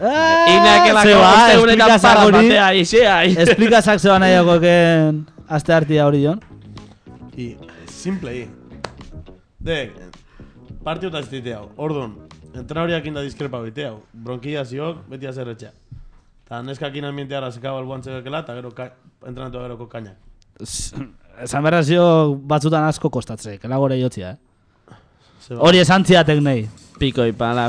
Esplikazak zeba nahiako eken aste hartia Orion? I, simple, Dek, partio eta ez hau. Orduan, entrenariak inda diskrepa bite hau. Bronkia ziok, beti azerretxea. Ta neskakin ambiente arrazka balbuan zekela, eta gero entrenatu geroko kainak. Esan berra zio batzutan asko kostatzek, elagore jotzia, Hori esan ziatek nahi. Pico y pala.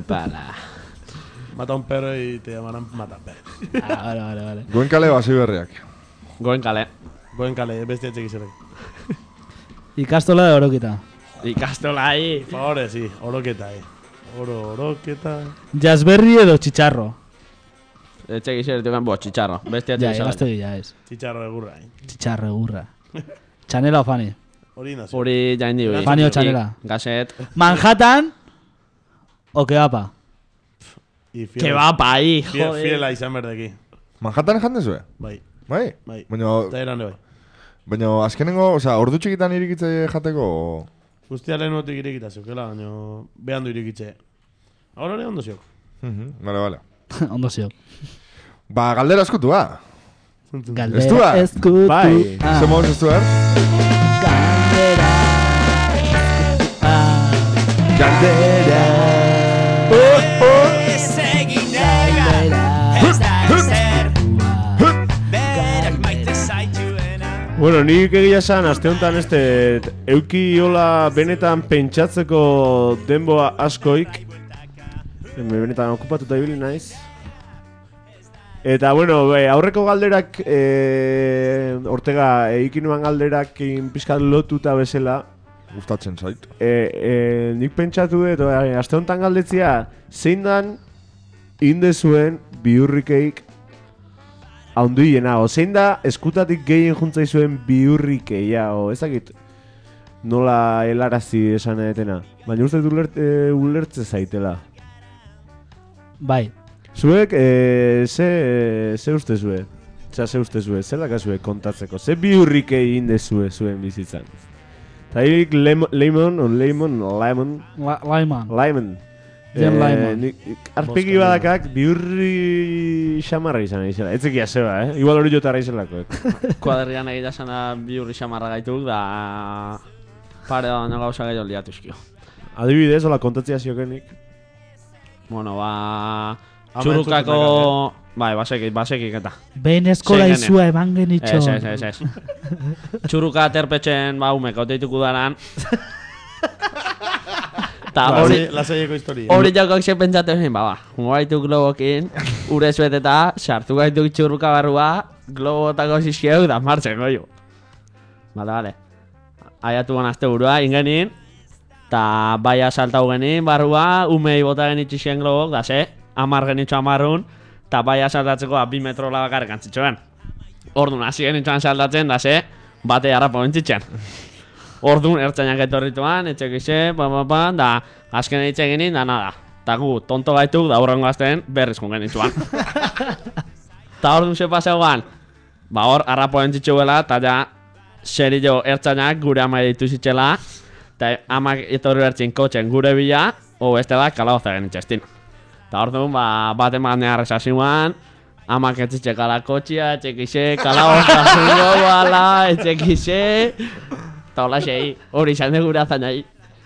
Mata un perro y te llamarán mata un perro. Vale. Goenkale basi berriak? Goenkale, beste etxek izerek. Ikastola de orokita? Ikastola ahí. Favore, sí, oroketa, Oroketa. Jazberri edo txitxarro? Etxek izerek dugan, txitxarro. Beste etxek izerek. izerek. Gaztegi ja ez. Txitxarro egurra, Txitxarro egurra. Chanela o Fanny? Hori jaindi bi. Fanny o Chanela? Gazet. Manhattan o Keapa? Keapa, ahí, joder. Fiela izan berdeki. Manhattan ejan dezue? Bai. Bai? Baina... Eta eran bai. Baina azkenengo, ordu txikitan irikitze jateko... Guztia lehen notik irikita zeukela, baina behan du irikitze. Ahora ere ondo ziok. Vale. Ondo ziok. Ba, galdera eskutu, Galdera eskutu. Bai. Zemoz estu, Galdera. Ez egin nahi ez da ezer. Berak maite zaituena. Bueno, nik egia esan, aste honetan euki hola benetan pentsatzeko denboa askoik. Benetan okupatuta ibili naiz. Eta, bueno, aurreko galderak, Ortega, ikinuan galderak pixkat lotuta bezala. Gustatzen zait. Nik pentsatu dut, aste honetan galdetzia, zein dan indezuen bihurrikeik haunduiena, zein da eskutatik gehien juntzaizuen bihurrikeia, ezakit nola helarazi esan edetena. Baina uste ulertze zaitela. Bai. Zuek, ze uste zue? Ze uste zue, zer dakazue kontatzeko? Ze bihurrikei indezue zuen bizitzan? Eta hirik Lemon. Arpegi badakak bihurri xamarra izan izela. Etzekia zeba, Igual hori jotarra izelako. Kuaderrian egitea zena bihurri xamarra gaituk, da pare da baino gauza gehiago liatu izkio. Adibidez, hola kontatzea ziokenik? Bueno, txurrukako... Bai, basekik eta. Behin eskola izua eman genitxo. Ez. Txurruka aterpetxen, umeko teituku daran. Lasaieko historia. Hori jokok ze pentsatu egin, jungo gaitu globokin, ure zueteta, sartu gaitu txurruka barrua, globotako zizkieu da martxeko jo. Bale. Aiatu ganazte burua, ingenin, eta baia saltau genin barrua, umei bota genitxixen globok, da ze, 10 genitxo 10, eta baia saltatzeko 2 metro labakar gantzitxoen. Orduan, hasi genitxoan saltatzen, da ze, bate harrapo bentzitzen. Orduan, ertzainak etorrituan, etxekixe, da azken eitxe genin, da nada. Ta gu, tonto gaituk, da hurrengo azten berrizkun genitxuan. Ta orduan ze paseuan, hor, harrapo bentzitxuela, eta ja, serio ertzainak gure ama editu zitxela, eta amak etorri bertzin kotxen gure bila, ez da kalagoza genitxestin. Eta orduan, bat emanear esasiuan, amak etxitxekala kotxia, etxekixe, kalagoza zungo bala, etxekixe... Eta hola xei, hori izan dugu gure azanai.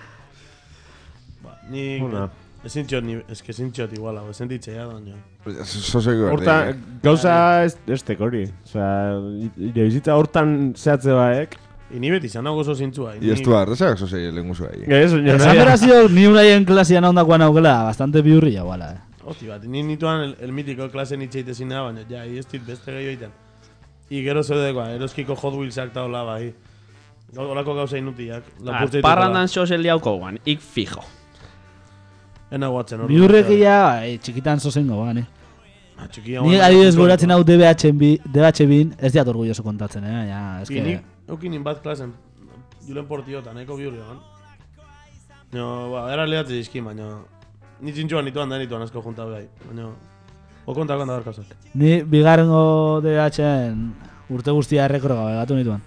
Ni... ezin txot iguala, ezin ditxea doña. Hortan, gauza ez tek hori. Osea, bizitza hortan zehatze baek. Ni beti izan nago oso zintzua. Y estu arrezak zozei lenguzu ahi. Esan berazio, ni unaien klasian ondakoan aukela, bastante biurri jauala. Hoti bat, ni nituan el mitiko klasen itxeitezin da, baina ja, ez dit beste gehiago iten. I gero zeudekoa, eroskiko Hot Wheelsak eta hola bai. Olako gauza inutiak. Parrandan zozen liauko guan, ik fijo. Ena guatzen hori. Biurrekia, txikitan zozen gogan, Ni adibidez goratzen hau DBH-bin, ez diat orgulloso kontatzen, Nik eukinin bat klasen, Julen Portiota, nahiko biurrean. Era lehatze dizkin, baina... Ni txintxuan nituan asko junta behai, baina... Okontakoan da barkazak. Ni bigarrengo DBH-en urte guztia errekro gabe gatu nituan.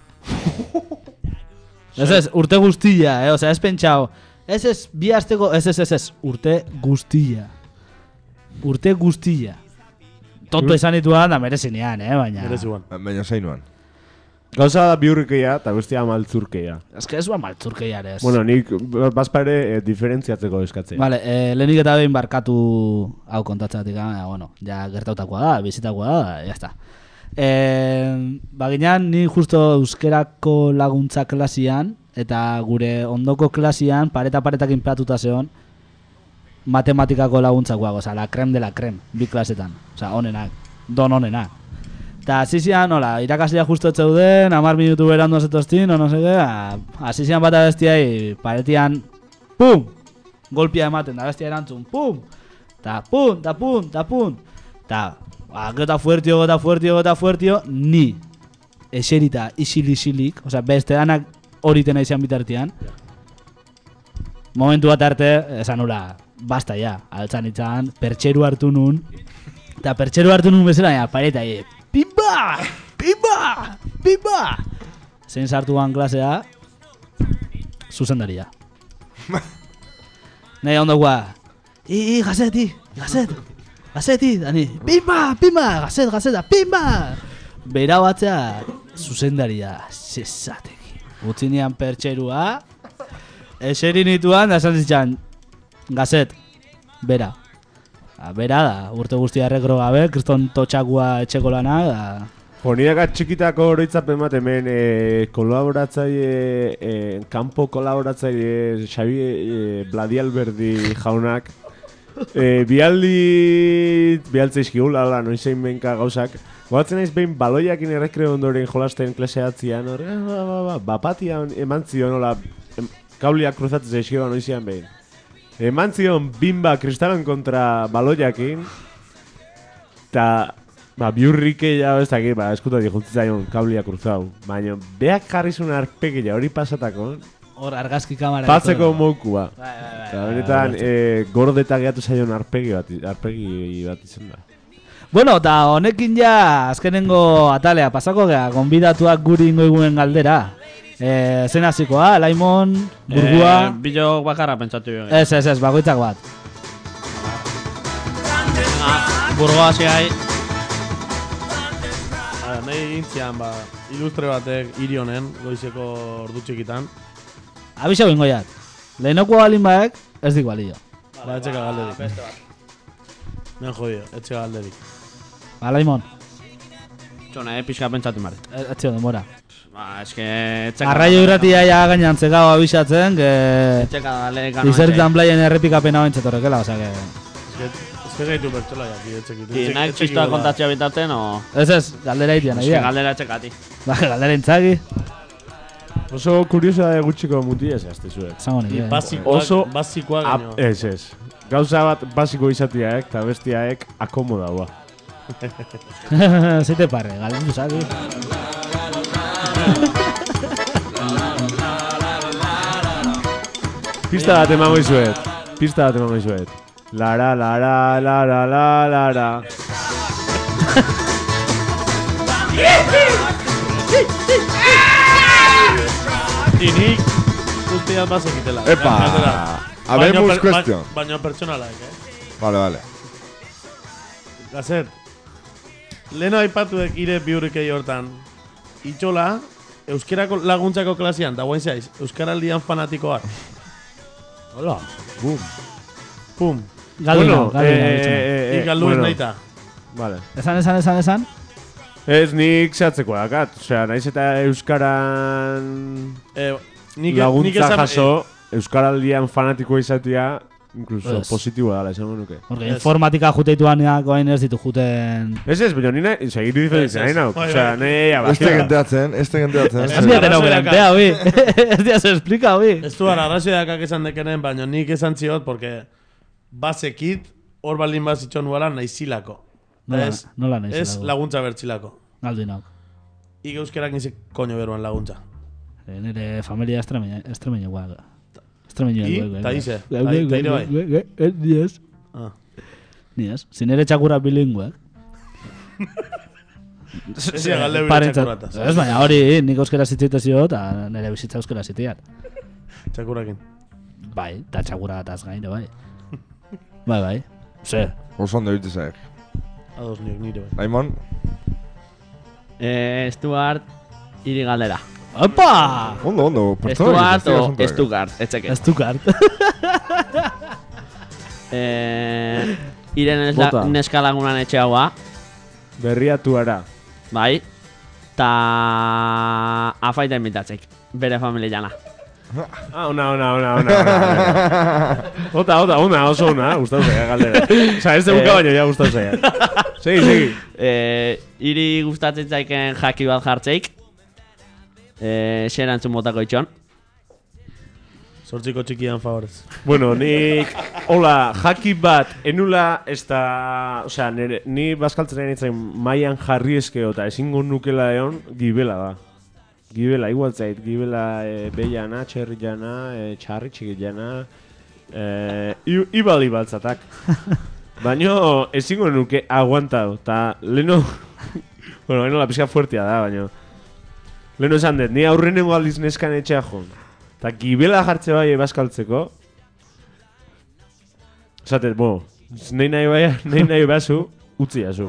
Ez, urte guztia, ez pentsao. Ez, bi asteko, ez, urte guztia. Urte guztia. Tonto esan dituan da merezinean, baina... Mereziuan. Baina zeinuan. Gauza da biurrikeia eta bestia maltzurkeia. Ez que ez ba maltzurkeia ere ez. Bueno, nik bazpare diferentziatzeko eskatzea. Vale, lehenik eta behin barkatu hau kontatzatik, ja gertautakoa da, bizitakoa da, jazta. Baginan, ni justo euskerako laguntza klasian eta gure ondoko klasian pareta-paretak inpeatuta zeon matematikako laguntzakoak, la creme de la creme, bi klasetan, onenak, don onenak. Eta azizian, irakaslea justo etzeuden, 10 minutu berandu azetostin, no seke, azizian bat abestiai paretian, pum, golpia ematen, da bestia erantzun, pum, ta pum, ta pum, ta pum, ta... Gota fuertio, ni eserita isilik, beste danak horitena izan bitartian. Momentu bat arte, esan nula, basta ja, altzan itzan, pertxeru hartu nun, eta pertxeru hartu nun bezala, pareta, pimba! Zein sartuan klasea, zuzendaria. Nahi ondokoa, Gazeti, Dani, pimba, gazeta, pimba! Bera batzea, zuzendaria, zezateki. Utzinean pertxerua, eserin nituan, da esan zitzan, gazet, bera. Bera da, urte guztia errekro gabe, kriston totxakua etxeko lana, Niaka txikitako oroitzapen bat hemen kolaboratzaile, kanpo kolaboratzaile Xabi Bladialberdi jaunak bialtze izkigula, noizein benka gauzak. Goatzen naiz behin baloiakin errekreo ondoren jolasten kleseatzian, bapatian eman zion, kauliak kruzatzen zaizkioa noizian behin. Eman zion bimba kristalon kontra baloiakin, eta biurrike ja, ez dakit, eskuta dijultzi zaion kauliak kruzau. Baina, beak jarri zuen arpegia hori pasatako. Hor, argazki kamara. Patzeko moukua. Eta benetan, gordeta gehiatu zaion arpegi bat izan da. Bueno, eta honekin ja azkenengo atalea pasako gea, gonbidatuak guri ingoiguen galdera. Zen hasikoa, Laimon, Burgua... Bilok bakarra pentsatu jo. Ez, bakoitzak bat. Burgua hasi gai. Nahi intzian, ilustre batek hiri honen, goizeko ordu txikitan. Abixo bingo jat. Lehenoko balin baek, ez dik balio. Etxeka galderik. Men jodio, etxeka galderik. Laimon. Txona, pixka pentsatu mare. Etxeo demora. Eske... Arraio irratia ja gainan zegao abisatzen, etxeka galderik gano. Izertan blaien errepikapena bentsetorrekela, oza que... Ez gaitu bertzola jaki, etxekit. Naik txistoa kontatzea bitarten, o... Ez, galdera itian, nahi da. Galdera etxekati. Galdera intzagi. Oso kuriosa gutxiko muti ez azte zuek. Zango nik, oso... Basikoa gaino. Ez. Gauza bat basiko izatiaek, eta bestiaek akomodaua. Zeite parre, galdu zaki. Pista bat emango izuet. Lara. Inik guztiak bazekitela. Epa! Habemos cuestión. Baina pertsonalaek, Vale. Gazer, leheno aipatuek ire biurrikei hortan. Itxola, euskerako laguntzako klasian, da guain zaiz, euskaraldian fanatikoak. Hola, Pum. Galdu Ikaldu ez nahita. Vale. Esan? Ez nik zehatzeko dakat, osea, naiz eta euskaran laguntza jaso, euskaraldian fanatikoa izatea, incluso positiboa dala, esango nuke. Porque informatika juteituan goain ez ditu juten... Ez, baina nina, segitu diferentzia nahi nauk, osea, nahi abazia. Este genteatzen. Ez diatena gerantea, hoi. Ez diaz explika, hoi. Ez du ara, arrazoiakak esan dekenen, baina nik esan ziot, porque bazekit, hor baldin bazitxon nuela naizilako. Nola naizilako. Ez laguntza bertxilako. Galdu inok. Ike euskerak nizik koño beruan laguntza. Nire familia estremeñoa. Ta ize? Ta ire bai? Niez. Niez. Zinere txakura bilingüe. Ezia galde bire txakurataz. Ez baina hori, nik euskera zititezio eta nire bizitza euskera zitiat. Txakurakin. Bai, eta txakurataz gaine, bai. Bai. Ze. Oso ondo bitizak. Ados nire bai. Laimon? Stuart, iri galdera. Opa! Ondo. Stuart o Stuttgart, etxeke. Stuttgart. Iren neska lagunan etxe haua. Berriatuara. Bai. Ta afaita invitatzek. Bere familiana. Ona. Ona, oso ona, gustatu zaia galdera. Osa, ez debuka baino ja gustatu zaia. Segi. Iri gustatzen zaiken jaki bat jartzeik. Xera entzun botako itxon. Zortziko txikian favorez. Bueno, nik, hola, jaki bat, enula, ez da, osea, ni bazkaltzen nintzen maian jarri eskeo eta ezingo nukela egon, gibela da. Gibela, igual zait, gibela beiana, txerri jana, txarri txiki jana, ibali baltzatak. Baina ezingo nuke aguantau, eta leheno, bueno, la pizka fuertea da, baina leheno esan dut, ni aurrenengo aldiz neskan etxea joan. Eta gibela jartze bai bazkaltzeko, esatet, nahi nahi bazu, utzi azu.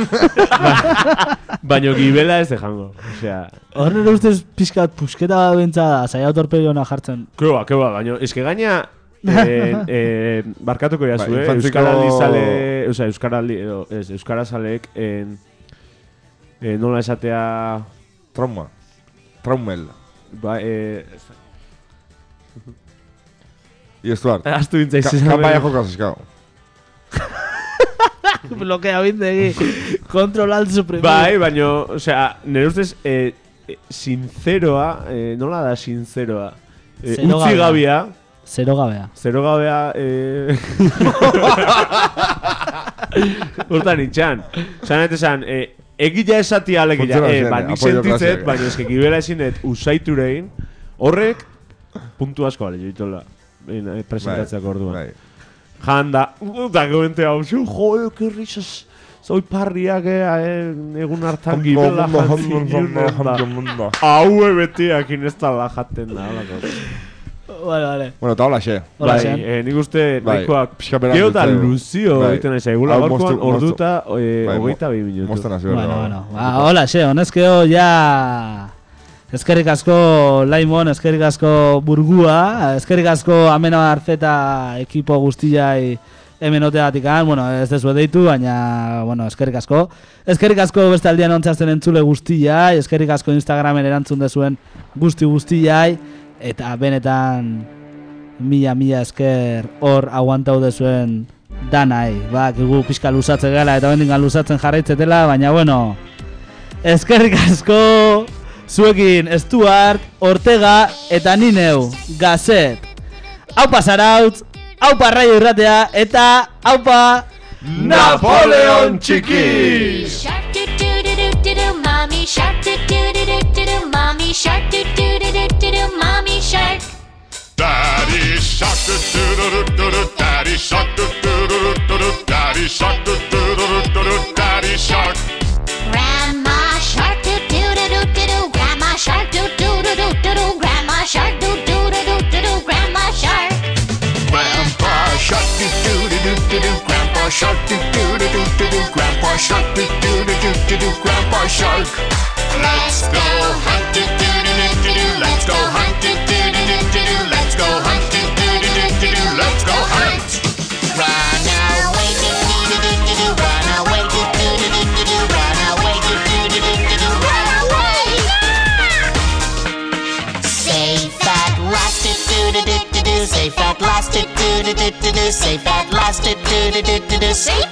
Baina gibela ez dejango. Horren ustez pizkat pusketa bentsa zaila torpediona jartzen. Keba, baina eske gaina barkatuko jazu, Euskaraldi zale, Euskarazalek nola esatea... Traumel. Ba, Y Stuart. Astu bintzaiz. Kampaia jokaz eskau. Blokea bindegi. Kontrol alt suprimir. Bai, baino, osea, nire ustez, sinceroa, nola da sinceroa? Utzi gabia. Zero gabea. Zero gabea, Hortan itxan. Zanet esan, egila esati alegila, ni sentitzet, baina eske gibela ezinet usaiturein, horrek, puntu asko bale, joitola. Presentatzeak orduan. Janda, da gomente hau, joe, que risas, soy parriak, egun hartan gibela jantzin. Haue betiak inestala jaten da, holako. Vale. Bueno, eta hola xe. Nik uste nahikoak gero da luzio egiten nahi zaigula gorkoan orduta 22 minutu. Mostan hasi Bueno, hola xe, honezkeo ja... Eskerrik asko Laimon, eskerrik asko Burgua, eskerrik asko Amena Arfeta ekipo guztiai hemen oteatikan, bueno, ez dezu deitu, baina, bueno, eskerrik asko. Eskerrik asko beste aldian ontzazten entzule guztiai, eskerrik asko Instagramen erantzun dezuen guztiai, eta benetan mila esker hor aguantau dezuen danai. Gu pixka luzatzen gala eta bendikan luzatzen jarraitzetela, baina bueno, eskerrik asko zuekin Stuart, Ortega eta ni neu, Gazet. Aupa Zarautz, aupa Raio Irratea eta aupa Napoleon Txiki! Mommy shark, do-do-do-do-do, mommy shark, do-do-do-do-do, mommy shark. Daddy shark, do-do-do-do-do, daddy shark, do-do-do-do-do, daddy shark, do-do-do-do-do, daddy shark. Grandma shark, do-do-do-do-do, grandma shark, do-do-do-do-do, grandma shark, do-do-do-do-do, grandma shark. Grandpa shark, do-do-do-do-do, grandpa shark, do-do-do-do-do, grandpa shark, do-do-do-do-do, grandpa shark. Let's go hunt, do-do-do-do-do, let's go hunt, do-do-do-do-do, let's go hunt, do-do-do-do-do, let's go hunt. Run away, do-do-do-do-do, run away, do-do-do-do-do, run away, do-do-do-do-do, run away. Safe at last, do-do-do-do-do, safe at last, do-do-do-do-do, safe at last, do-do-do-do-do, safe